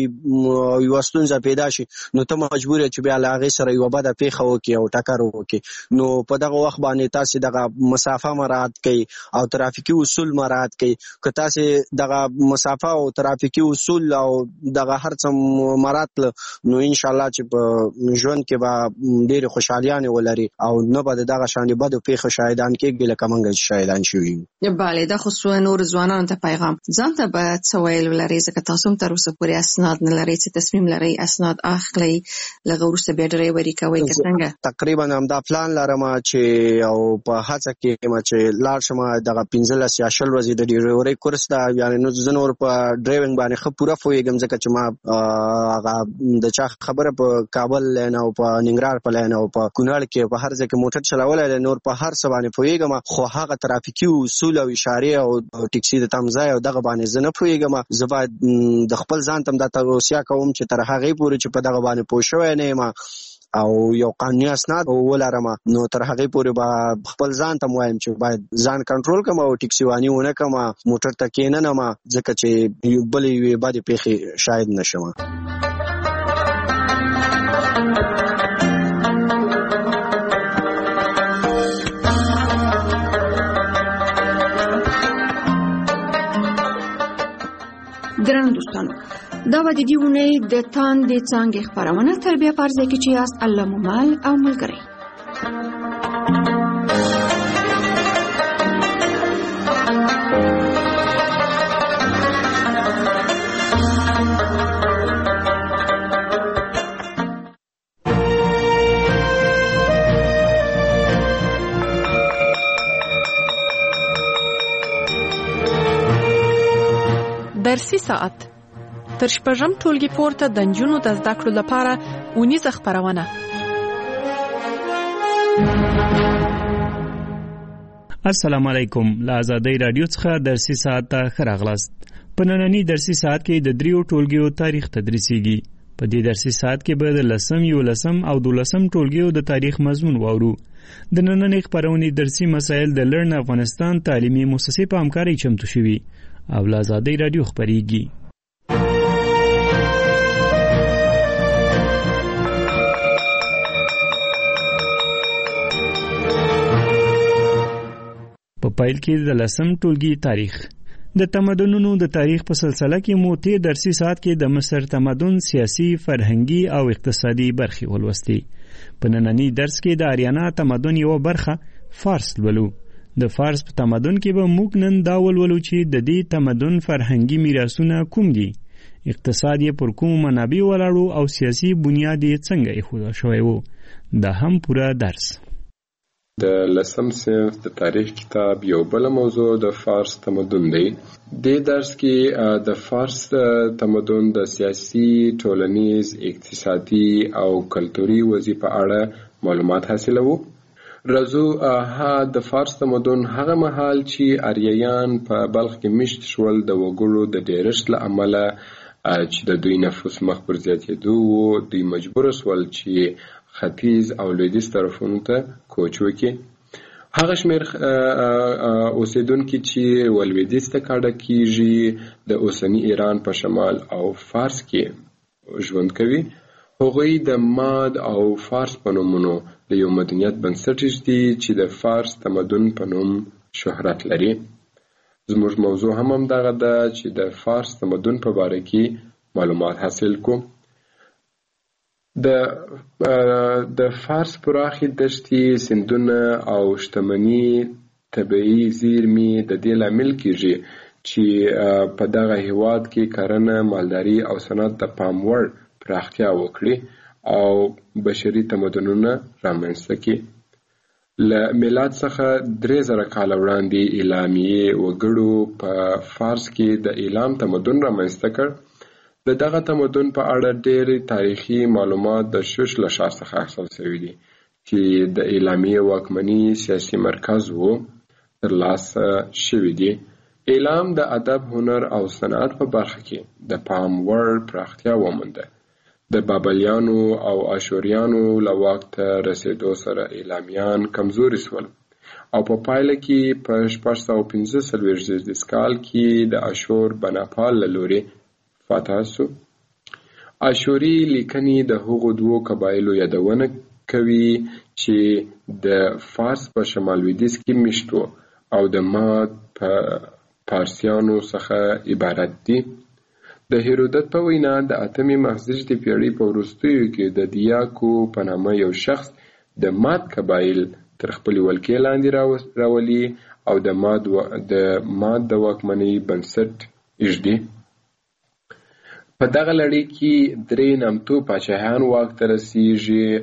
یو ستونزه پیدا شي نو ته مجبور یې چې بیا لاغې سره یو بده پیښه وکړي او ټکر وکړي نو په دغه وخت باندې تاسو دغه مسافه مراعات کړئ او ترافیکي اصول مراعات کړئ که تاسو دغه مسافه او ترافیکي اصول او دغه هر څه مراعات نو ان شاء الله چې په ژوند کې به ډېر خوشحالیانه ولري او نه به دغه شان بده پیښه شاهدان کېږي لکه موږ شاهدان شوي بله دا خو څو نور ځوانانو ته پیغام ځان ته به څه ویل ولري ځکه تاسو هم تر اوسه پورې اسناد نه لرئ چې تصمیم لرئ اسناد اخلئ لږ وروسته بیا ډرایوري کوئ که څنګه تقریبا همدا پلان لرم چې او په هڅه کې یم چې لاړ شم دغه پنځلس یا شل ورځې د ډرایورۍ کورس ته یعنې نو زه نور په ډرایوینګ باندې ښه پوره پوهېږم ځکه چې ما هغه د چا خبره په کابل لین او په ننګرهار په لین او په کونړ کې په هر ځای کې موټر چلولی نور په هر څه باندې پوهېږم خو هغه ترافیکي اصول او اشارې او ټیکسي د تم ځای او دغه باندې زه نه پوهېږم زه باید د خپل ځان ته هم دا توصیه کوم چې تر هغې پورې چې په دغه باندې پوه شوی نه یم او یو قانوني اسناد ولرم نو تر هغې پورې به خپل ځان ته وایم چې باید ځان کنټرول کړم او ټیکسي واني ونه کړم موټر ته کښېننم ځکه چې بلې یوې بدې پیښې شاید نه شم. درنو دوستانو دا به د دې اونۍ د تاندې څانګې خپرونه تر بیا په هر ځای کې چې یاست الله مو مل او ملګری. درسي ساعت تر شپږم ټولګي پورته د نجونو د زده کړو لپاره اونیزه خپرونه. السلام علیکم. له آزادۍ رادیو څخه درسي ساعت ته ښه راغلاست. په ننني درسي ساعت کې د دریو ټولګیو تاریخ تدریسیږي. په دې درسي ساعت کې به د لسم، یولسم او دولسم ټولګیو د تاریخ مضمون واورو. د نننۍ خپرونې درسي مسایل د لرن افغانستان تعلیمي مؤسسې په همکارۍ چمتو شوي او له آزادۍ رادیو خپریږي. په پیل کې د لسم ټولګي تاریخ. د تمدنونو د تاریخ په سلسله کې مو تیر درسي ساعت کې د مصر تمدن سیاسي، فرهنګي او اقتصادي برخې ولوستي. په نننی درس کې د آریانا تمدن یو برخه فارس ولولو. د فارس په تمدن کې به موږ نن دا ولولو چې د دې تمدن فرهنګي میراثونه کوم دي، اقتصاد یې پر کوم منابع ولاړو او سیاسي بنیاد یې څنګه ایښودل شوی وو. دا هم پوره درس. د لسم صنف د تاریخ کتاب یو بل موضوع د فارس تمدن دی. د درس کې د فارس تمدن د سیاسي، ټولنیز، اقتصادي او کلتوري وضعیت په اړه معلومات حاصلوو. راځو ها د فارس تمدن هغه مهال چې آریایان په بلخ کې مشت شول د وګړو د ډیرښت له امله چې د دوی نفوس مخ پر زیاتېدو وو، دوی مجبور شول چې ختیځ او لویدیځ طرفونو ته کوچ وکړي. هغه شمېر اوسېدونکي چې ولویدیځ ته کډه کیږي د اوسني ایران په شمال او فارس کې ژوند کوي. هغوی د ماد او فارس په نومونو د یو مدنیت بنسټ ږدي چې د فارس تمدن په نوم شهرت لري. زموږ موضوع هم همدغه ده چې د فارس تمدن په باره کې معلومات حاصل کو. د د فارس پراخي دښتې، سیندونه او شتمني طبیعي زیرمې د دې لامل کیږي چې په دغه هیواد کې کرنه، مالداري او صنعت د پام وړ پراختیا وکړي او بشري تمدنونه رامنځته کړي. له میلاد څخه درې زره کاله وړاندې اعلامیې وګړو په فارس کې د اعلام تمدن رامنځته کړ. د دغه تمدن په اړه ډېر تاریخي معلومات د شش له ښار څخه اخیستل شوي دي چې د اعلامیې واکمني سیاسي مرکز و ترلاسه شوي دي. اعلام د ادب، هنر او صنعت په برخه کې د پام وړ پراختیا ومونده. د بابلیانو او اشوریانو له واک ته رسېدو سره اعلامیان کمزوري شول او په پایله کې په شپږ سوه پنځه څلوېښت زېږدیز کال کې د اشور بناپال له لوري فتح سو. اشوري لیکنې د هغو دوو قبایلو یادونه کوي چې د فارس په شمال لویدیځ کې مشت وو او د ماد په پارسیانو څخه عبارت دي. د هیرودت په وینا د اتمې مخزېږدي پیړۍ په وروستیو کې د دیاکو په نامه یو شخص د ماد قبایل تر خپلې ولکې لاندې راولي او د ماد د ماد د واکمنۍ بنسټ ایږدي. په دغه لړۍ کې درې نامتو پاچاهان واک ته رسیږي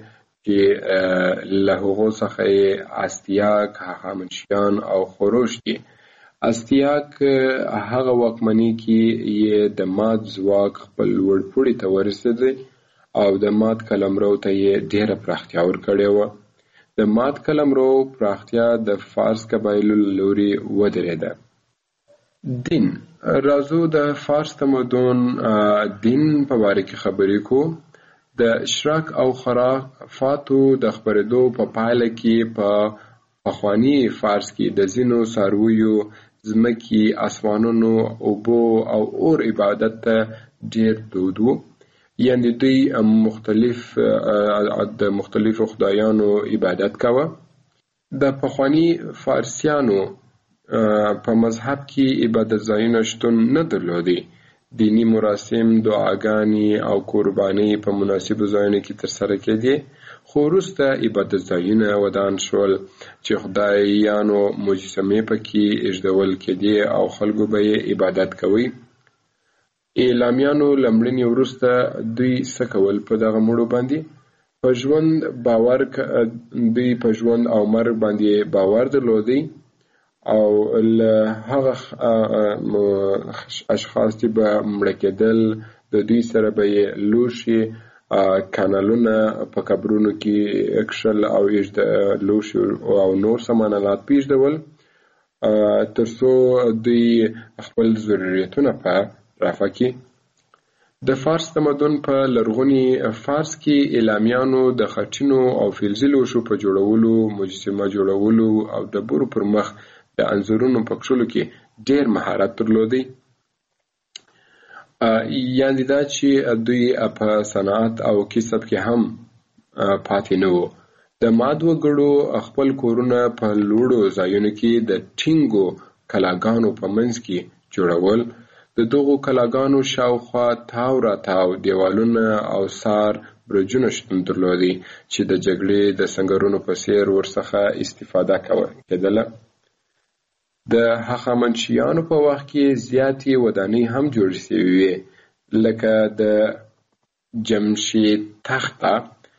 چې له هغو څخه یې استیاک، هخامنشیان او خروش دي. استیاک هغه واکمنۍ کې یې د ماد ځواک خپل لوړ پوړي ته ورسېدی او د ماد قلمرو ته یې ډېره پراختیا ورکړې وه. د ماد قلمرو پراختیا د فارس قبایلو له لوري ودرېده. دین. راځو د فارس تمدن دین په باره کې خبرې کو. د اشراق او خرافاتو د خپرېدو په پایله کې په پخواني فارس کې د ځینو څارویو، ځمکې، اسمانونو، اوبو او اور عبادت ته ډېر دود و. یعنې دوی مختلف د مختلفو خدایانو عبادت کوه. د پخواني فارسیانو په مذهب کې عبادت ځایونه شتون نه درلودي. دینی مراسم، دعاګانې او قربانۍ په مناسبو ځایونو کې ترسره کېدې، خو وروسته عبادت ځایونه ودان شول چې خدایانو مجسمې پکې ایږدول کېدې او خلکو به یې عبادت کوي. اعلامیانو له مړینې وروسته دوی څه کول؟ په دغه مړو باندې په ژوند باور دوی په ژوند او مرګ باندې باور درلودی او له هغه اشخاص چې به مړه کېدل د دوی سره به یې لوښي، کانالونه په قبرونو کې کښل او لوښي او نور سامان آلات پیږدول تر څو دوی خپل ضرورتونه په رفع کړي. د فارس تمدن په لرغوني فارس کې اعلامیانو د خټینو او فلزي لوښو په جوړولو، مجسمه جوړولو او د بورو پر مخ د انځورونو په کښلو کې ډېر مهارت درلودی. یعنې دا چې دوی په صنعت او کسب کې هم پاتې نه وو. د ماد وګړو خپل کورونه په لوړو ځایونو کې د ټینګو کلاګانو په منځ کې جوړول. د دغو کلاګانو شاوخوا تاو را تاو دیوالونه او سار برجونه شتون درلودي چې د جګړې د سنگرونو په څیر ورڅخه استفاده کېدله. د هخامنشیانو په وخت کې زیاتې ودانۍ هم جوړې شوې وې، لکه د جمشید تخته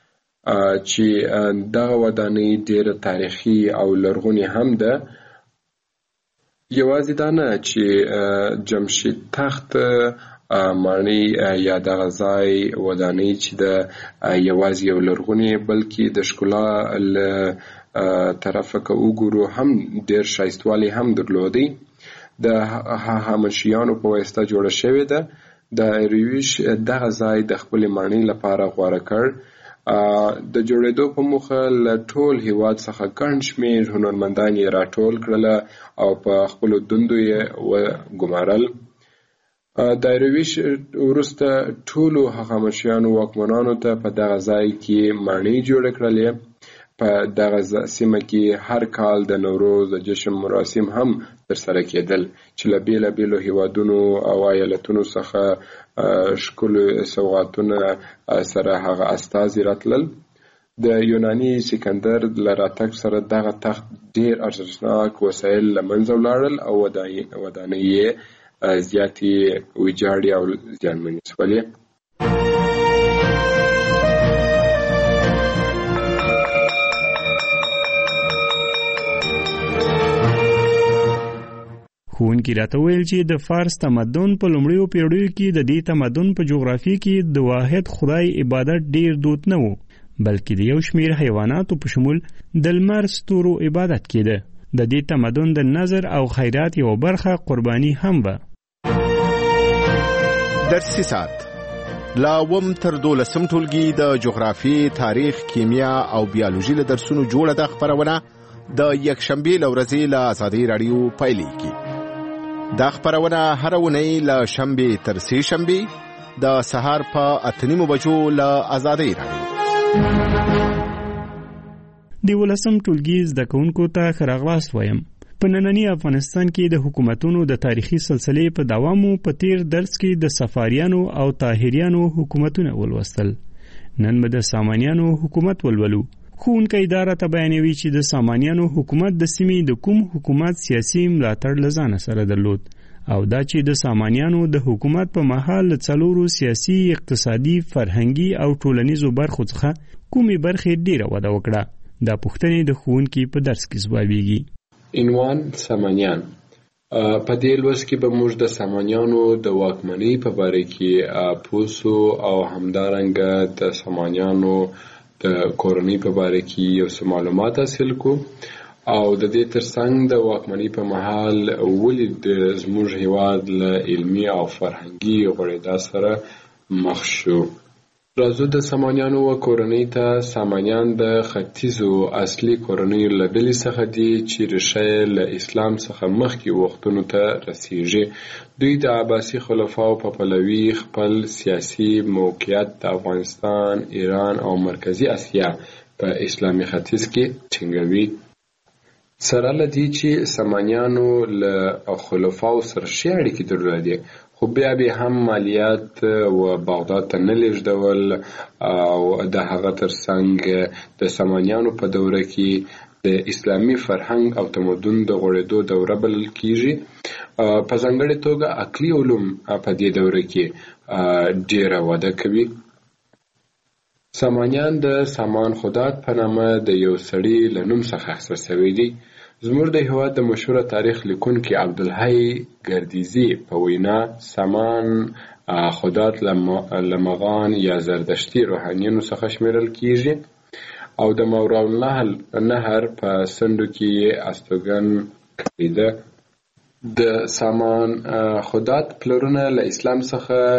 چې دغه ودانۍ ډېره تاریخي او لرغونې هم ده. یوازې دا نه چې جمشید تخت معنی یا دغه ځای ودانۍ چې د یوازې یو لرغونې بلکې د ښکلا له طرفه که وګورو هم ډېر ښایستوالی هم درلودی. د هخامنشیانو په واسطه جوړه شوې ده. د ایرویش دغه ځای د خپلې ماڼۍ لپاره غوره کړ. د جوړېدو په موخه له ټول هیواد څخه ګڼ شمېر هنرمندان یې راټول کړله او په خپلو دندو یې وګمارل. د ایرویش وروسته ټولو هخامنشیانو واکمنانو ته په دغه ځای کې ماڼۍ جوړې کړلې. په دغه سیمه کې هر کال د نوروز د جشن مراسم هم ترسره کېدل چې له بېلابېلو هیوادونو او ایالتونو څخه ښکلي سوغاتونه سره هغه استازي راتلل. د یوناني سکندر له راتګ سره دغه تخت ډېر ارزښتناک وسایل له منځه ولاړل او ودانۍ یې زیاتې ویجاړې او زیانمنې شولې. ښوونکي راته ویل چې د فارس تمدن په لومړیو پیړیو کې د دې تمدن په جغرافیه کې د واحد خدای عبادت ډیر دود نه و، بلکې د یو شمیر حیواناتو په شمول د لمر ستورو عبادت کېده. د دې تمدن د نظر او خیرات یو برخه قرباني هم وه. درسي ساعت لا وم تر دولسم ټولګي د جغرافي، تاریخ، کیمیا او بیولوژي له درسونو جوړه ده خبرونه د یکشنبې له ورځې له ازادي راډیو پیلېږي. دا خبرونه هر اونۍ له شنبې تر سې شنبې د سهار په اته نیمو بجو له ازادي راډیو. د ولسم ټولګي زده کوونکو ته ښه راغلاست وایم. په ننني افغانستان کې د حکومتونو د تاریخي سلسلې په دوامو په تیر درس کې د صفاریانو او طاهریانو حکومتونه ولوستل. نن به د سامانیانو حکومت ولولو. ښوونکی دا راته بیانوي چې د سامانیانو حکومت د سیمې د کوم حکومت سیاسي ملاتړ له ځانه سره درلود او دا چې د سامانیانو د حکومت په مهال له څلورو سیاسي، اقتصادي، فرهنګي او ټولنیزو برخو څخه کومې برخې ډیره وده وکړه. دا پوښتنې د ښوونکي په درس کې ځوابیږي. عنوان سامانیان. په دې لوست کې به موږ د سامانیانو د واکمنۍ په باره کې پوسو او همدارنګه د سامانیانو د کورنۍ په باره کې یو څه معلومات حاصل کو او د دې ترڅنګ د واکمنۍ په مهال ولې د زموږ هیواد له علمي او فرهنګي غوړېدا سره مخ شو. راځو د سامانیانو و کورنۍ ته. سامانیان د ختیځو اصلي کورنیو له ډلې څخه دي چې ریښه له اسلام څخه مخکې وختونو ته رسیږي. دوی د عباسي خلفاو په پلوي خپل سیاسي موقعیت د افغانستان، ایران او مرکزی اسیا په اسلامي ختیځ کې ټینګوي. سره له دې چې سامانیانو له خلفاو سره ښې اړیکې درلودې، خو بیا به هم مالیات و بغداد ته نه لیږدول او د هغه ترڅنګ د سامانیانو په دوره کې د اسلامي فرهنګ او تمدن د غوړېدو دوره بلل کیږي. په ځانګړې توګه عقلي علوم په دې دوره کې ډېره وده کوي. سامانیان د سامان خدات په نامه د یو سړي له نوم څخه اخیستل شوي دي. زموږ د هېواد د مشهوره تاریخ لیکونکي عبدالحی گردیزي په وینا سامان خدات له مغان یا زردشتي روحانیانو څخه شمیرل کیږي او د ماوراء النهر په سندو کې استوګن کړی ده. د سامان خدات پلرونه له اسلام څخه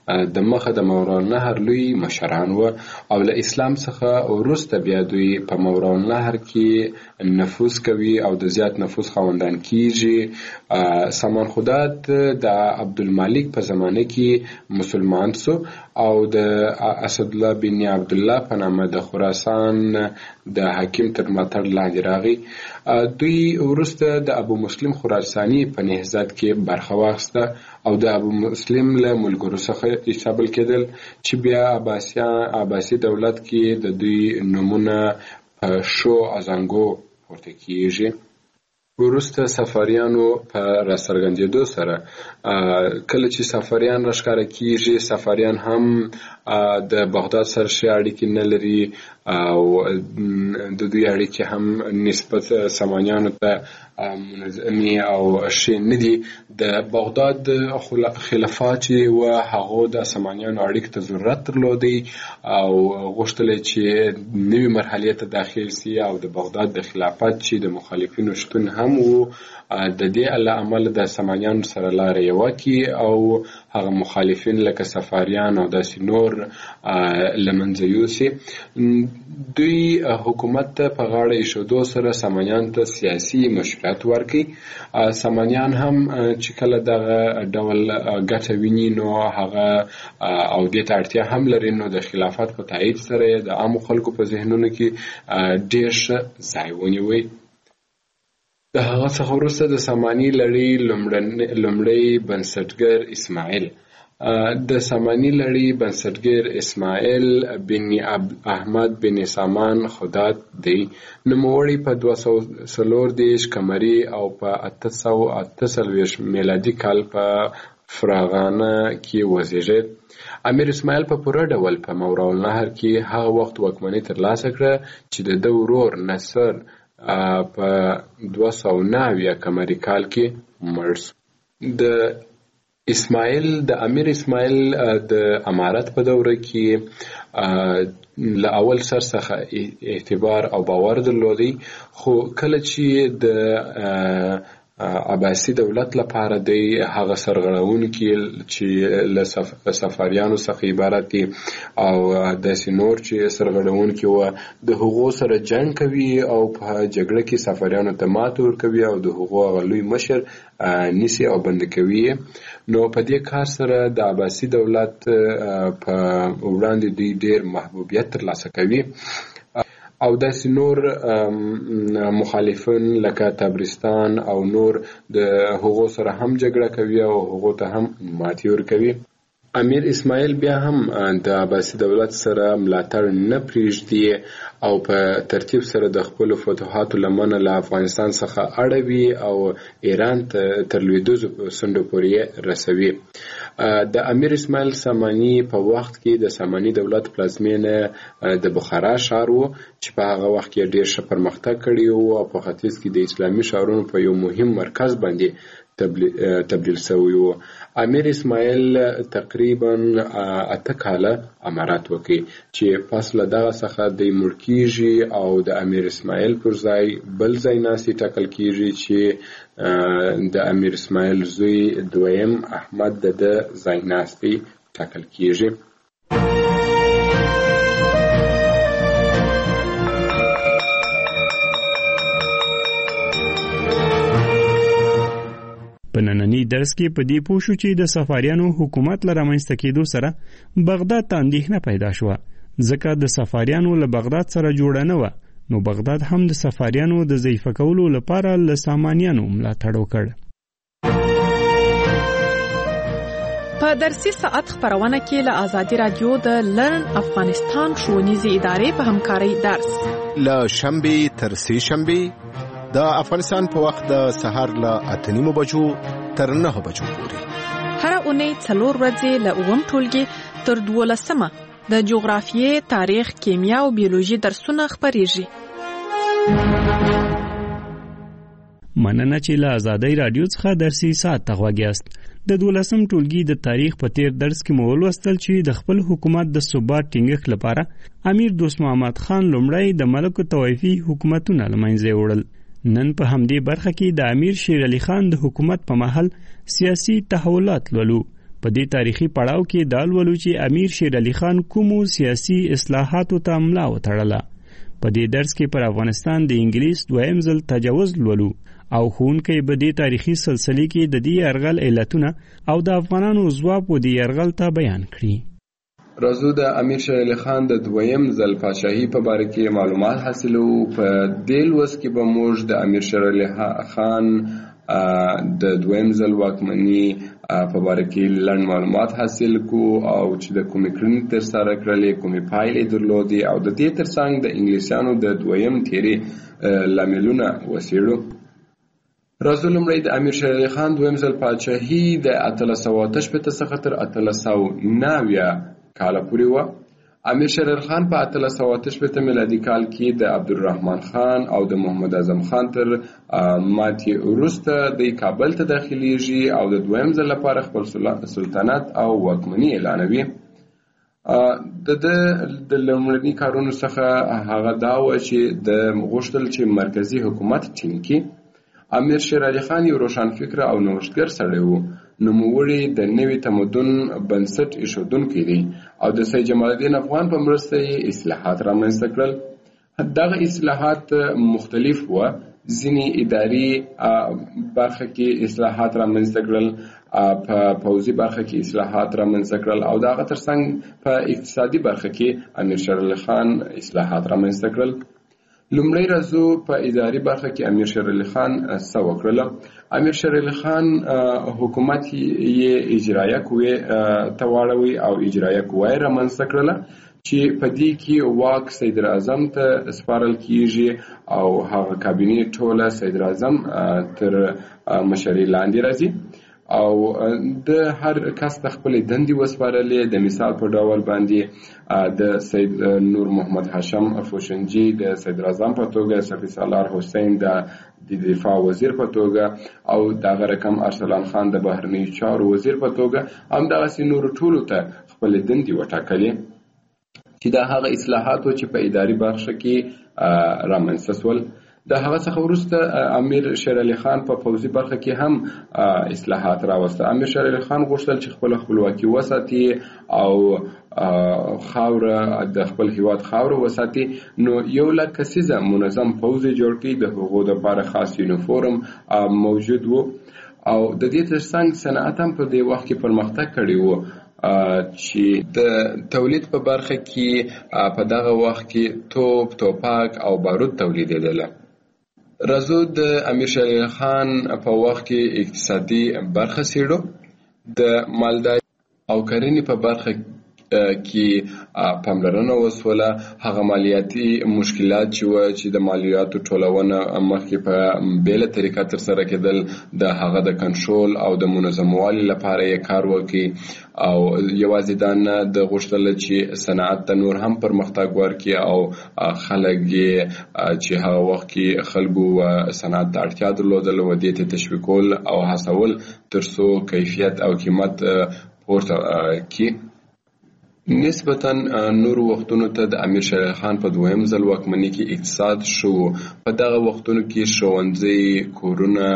د مخه د مورا النهر لوی مشران و او له اسلام څخه وروسته بیا دوی په مورا النهر کې نفوذ کوي او د زیات نفوذ خاوندان کیږي. سامان خدات د عبدالمالک په زمانه کې مسلمان سو او د اسدالله بن عبدالله په نامه د خراسان د حاکم تر ملاتړ لاندې راغی. دوی وروسته د ابو مسلم خراساني په نهضت کې برخه واخیسته او د ابو مسلم له ملګرو څخه حسابل کېدل چې بیا عباسیان عباسي دولت کې د دوی نمونه په شو ازانګو پورته کیږي. وروسته صفاریانو په راڅرګندېدو سره کله چې صفاریان راښکاره کیږي، صفاریان هم د بغداد سره ښې اړیکې نه لري او د دوی اړیکې هم نسبت سامانیانو ته منظمې او ښې نه دي. د بغداد خلفا چې و هغو د سامانیانو اړیکې ته ضرورت درلودی او غوښتل چې نوې مرحلې ته داخل سي او د بغداد د خلافت چې د مخالفینو شتون هم و د دې له امله د سامانیانو سره لاره یوه کړي او هغه مخالفین لکه صفاریان او داسې نور له منځه یوسي. دوی حکومت ته په غاړه ایښودو سره سامانیانو ته سیاسي مشروعیت ورکړي. سامانیان هم چې کله دغه ډول ګټه ویني نو هغه او دې ته اړتیا هم لري نو د خلافت په تایید سره د عامو خلکو په ذهنونو کې ډېر ښه ځای ونیوی. د هغه څخه وروسته د ساماني لړۍ لومړی بنسټګر اسماعیل د ساماني لړۍ بنسټګر اسماعیل بن احمد بن سامان خدات دی. نوموړی په دوه سوه څلور دېرش قمري او په اته سوه اته څلوېښت میلادي کال په فراغانه کې وزیږید. امیر اسماعیل په پوره ډول په مورا النهر کې هغه وخت واکمني ترلاسه کړه چې د ده ورور نصر په دوه سوه نهه اویا قمري کال کې مړ شو. د اسماعیل د امیر اسماعیل د امارت په دوره کې له اول سر څخه اعتبار او باور درلودی، خو کله چې د عباسي دولت لپاره دی هغه سرغړونکي چې له صفاریانو څخه عبارت دي او داسې نور چې سرغړونکي وه د هغو سره جنګ کوي او په جګړه کې صفاریانو ته ماته ورکوي او د هغو هغه لوی مشر نیسي او بند کوي. نو په دې کار سره د عباسي دولت په وړاندې دوی ډېر محبوبیت ترلاسه کوي او داسې نور مخالفین لکه تبرستان او نور د هغو سره هم جګړه کوي او هغو ته هم ماتې ورکوي. امیر اسماعیل بیا هم د عباسي دولت سره ملاتړ نه پرېږدي او په ترتیب سره د خپلو فتوحاتو لمنه له افغانستان څخه اړوي او ایران ته تر لویدیځو څنډو پورې رسوي. د امیر اسماعیل ساماني په وخت کې د ساماني دولت پلازمینه د بخارا ښار و چې په هغه وخت کې ډېر ښه پرمختګ کړی و او په ختیځ کې د اسلامي ښارونو په یو مهم مرکز باندې تبدیل شوی و. امیر اسماعیل تقریبا اته کاله امارات وکړي چې پس له دغه څخه دی مړ کیږي او د امیر اسماعیل پر ځای بل ځای ناستی ټاکل کیږي چې د امیر اسماعیل زوی دویم احمد د ده ځای ناستی ټاکل کیږي. په نننی درس کې په دې پوه شو چې د صفاریانو حکومت له رامنځته کېدو سره بغداد ته اندېښنه پیدا شوه، ځکه د صفاریانو له بغداد سره جوړه نه وه، نو بغداد هم د صفاریانو د ضعیفه کولو لپاره له سامانیانو ملاتړ وکړ. په درسي ساعت خبرونه کې له آزادي رادیو د لرن افغانستان ښوونیزې ادارې په همکارۍ درس له شنبې تر سې شنبې د افغانستان په وخت د سهار له اته نیمو بجو تر نهه بجو پورې هر اونۍ څلور ورځې له اووم ټولګي تر دولسمه د جغرافیې، تاریخ، کیمیا او بیولوژي درسونه خپریږي. مننه چې له آزادۍ رادیو څخه درسي ساعت ته غوږ یاست. د دولسم ټولګي د تاریخ په تیر درس کې مو ولوستل چې د خپل حکومت د ثبات ټینګښت لپاره امیر دوست محمد خان لومړی د ملک طوایفي حکومتونه له منځه وړل. نن په همدې برخه کې د امیر شیر علي خان د حکومت په مهال سیاسي تحولات لولو. په دې تاریخي پړاو کې دا لولو چې امیر شیر علي خان کومو سیاسي اصلاحاتو ته ملا وتړله. په دې درس کې پر افغانستان د انګلیس دویم ځل تجاوز لولو او ښوونکی به دې تاریخي سلسلې کې د دې یرغل علتونه او د افغانانو ځواب و دې یرغل ته بیان کړي. راځو د امیر شیر علي خان د دویم ځل پاچاهي په باره کې معلومات حاصلو. په دې لوست کې به موږ د امیر شیر علي خان د دویم ځل واکمني په باره کې لنډ معلومات حاصل کو او چې د کومې کړنې ترسره کړلې، کومې پایلې درلودې او د دې ترڅنګ د انګلیسیانو د دویم تیرې لاملونه وڅېړو. راځو لومړی د امیر شیر علي خان دویم ځل پاچاهي د اتلس سوه اته شپېته څخه تر اتلس سوه نهه اویا کاله پورې وه. امیر شیر علي خان په اتلس سوه اته شپېته میلادي کال کې د عبدالرحمن خان او د محمد اعظم خان تر ماتې وروسته د کابل ته داخلیږي او د دویم ځل لپاره خپل سلطنت او واکمني اعلانوي. د د لومړني کارونو څخه هغه دا و چې د غوښتل چې مرکزي حکومت ټینګ کړي. امیر شیر علي خان یو روښانفکره او نوښتګر سړی و. نوموړی د نوي تمدن بنسټ ایښودونکی دی او د سید جمال الدین افغان په مرسته یې اصلاحات رامنځته کړل. دغه اصلاحات مختلف وه. ځینې اداري برخه کې اصلاحات رامنځته کړل، په پوځي برخه کې اصلاحات رامنځته کړل او د هغه ترڅنګ په اقتصادي برخه کې امیر شیر علي خان اصلاحات رامنځته کړل. لومړی راځو په اداري برخه کې امیر شیر علي خان څه وکړله. امیر شیر علي خان حکومت یې اجرایه قوې ته واړوي او اجرایه قوه یې رامنځته کړله چې په دې کې واک صدر اعظم ته سپارل کیږي او هغه کابینه ټوله صدر اعظم تر مشرۍ لاندې راځي او د هر کس د خپلې دندې وسپارلې. د مثال په ډول باندې د سید نور محمد هاشم فوشنجي د صدر اعظم په توګه، صفي سالار حسین د دفاع وزیر په توګه او دغه رقم ارسلان خان د بهرنیو چارو وزیر په توګه همدغسې نورو ټولو ته خپلې دندې وټاکلې چې دا هغه اصلاحات و چې په اداري برخه کې رامنځته سول. د هغه څخه وروسته امیر شیر علي خان په پوځي برخه کې هم اصلاحات راوسته. امیر شیر علي خان غوښتل چې خپل خپلواکي وساتي او خاوره د خپل هیواد خاوره وساتي. نو یو لک کسیزه منظم پوځ جوړ کړي، د هغو دپاره خاص یونیفورم موجود و او د دې ترڅنګ صنعت هم په دې وخت کې پرمختګ کړی و چې د تولید په برخه کې په دغه وخت کې توپ، توپک او بارود تولیدېدله. راځو د امیر شیر علي خان په وخت کې اقتصادي برخه څېړو. د مالدارۍ او کرنې په برخه کې پاملرنه وسوله. هغه مالیاتي مشکلات چې وه چې د مالیاتو ټولونه مخکې په بېله طریقه ترسره کېدل، د هغه د کنټرول او د منظموالي لپاره یې کار وکړي او یوازې دا نه د غوښتله چې صنعت ته نور هم پرمختګ ورکړي او خلک یې چې هغه وخت کې خلکو صنعت ته اړتیا درلودله و دې ته تشویقول او هڅول تر څو کیفیت او قیمت پورته کړي. نسبتا نور وختونو ته د امیر شیر علي خان په دویم ځل واکمني کې اقتصاد شو. په دغه وختونو کې ښوونځي، کورونه،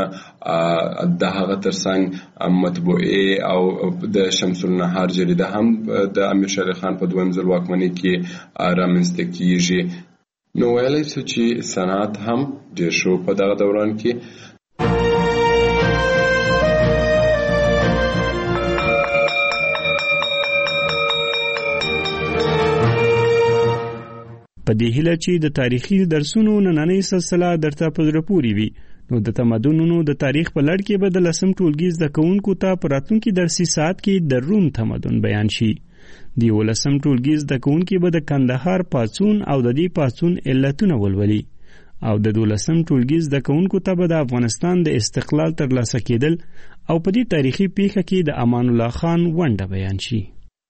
د هغه ترڅنګ مطبوعې او د شمس النهار جریده هم د امیر شیر علي خان په دویم ځل واکمني کې رامنځته کیږي. نو ویلی شو چې صنعت هم ډېر شو په دغه دوران کې. په دې هیله چې د تاریخي درسونو نننۍ سلسله درته په زړه پورې وي، نو د تمدنونو د تاریخ په لړ کې به د لسم ټولګي زده کوونکو ته په راتلونکي درسي ساعت کې د روم تمدن بیان شي. د یولسم ټولګي زده کوونکي به د کندهار پاڅون او د دې پاڅون علتونه ولولي او د دولسم ټولګي زده کوونکو ته به د افغانستان د استقلال ترلاسه کېدل او په دې تاریخي پیښه کې د امان الله خان ونډه بیان شي.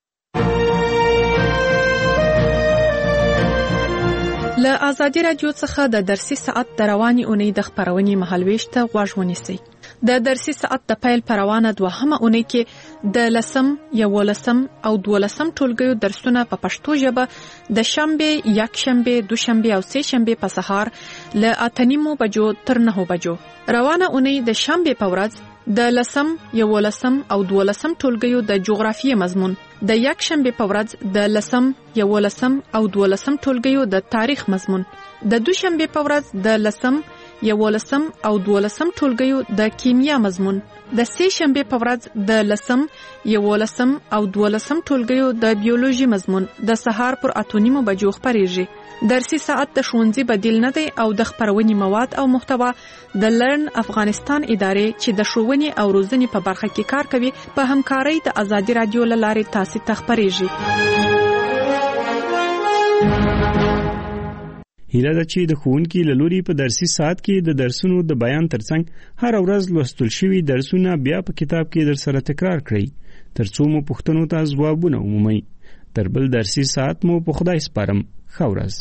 له آزادي رادیو څخه د درسي ساعت د رواني اونۍ د خبرونې مهالويش ته غوږ ونیسئ. د درسي ساعت د پیل پروانه دوهمه اونۍ کې د لسم، یولسم او دولسم ټولګیو درسونه په پښتو ژبه د شنبه، یکشنبه، دوشنبه او سه شنبه په سهار له اته نیمو بجو تر نهو بجو. روانه اونۍ د شنبه په ورځ د لسم یولسم او دولسم ټولګیو د جغرافیې مضمون، د یک شنبه په ورځ د لسم یولسم او دولسم ټولګیو د تاریخ مضمون، د دوشنبه په ورځ د لسم یولسم او دولسم ټولګیو د کیمیا مضمون، د سه شنبه په ورځ د لسم یولسم او دولسم ټولګیو د بیولوژي مضمون د سهار پر اتونیمو بجو خبرېږي. درسي ساعت د ښوونځي بدیل نه دی او د خبرونې مواد او محتوا د لرن افغانستان ادارې چې د ښوونې او روزنې په برخه کې کار کوي په همکارۍ د آزادي رادیو له لارې تاسو ته خبرېږي. هیله ده چې د ښوونکي له لوري په درسي ساعت کې د درسونو د بیان ترڅنګ هر ورځ لوستل شوي درسونه بیا په کتاب کې در سره تکرار کړئ ترڅو مو پوښتنو ته ځوابونه ومومئ. تر بل درسي ساعت مو په خدای سپارم. ښه ورځ.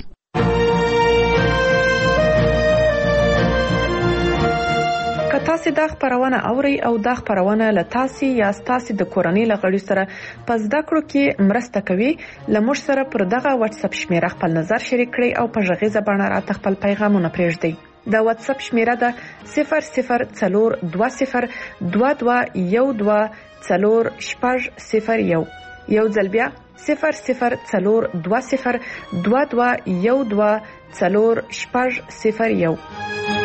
که تاسو دا خبرونه اورئ او دا خبرونه له تاسو یا تاسو د کورنۍ له غړي سره په زده کړو کې مرسته کوي، لمر سره پر دغه واتس اپ شمیره خپل نظر شریک کړئ او په ژغیزه باندې راته خپل پیغامونه پرېږدئ. د واتس اپ شمیره ده صفر صفر څلور دوه صفر دوه دوه یو دوه څلور شپږ صفر یو. یو ځل بیا صفر صفر څلور دوه صفر دوه دوه یو دوه څلور شپږ صفر یو.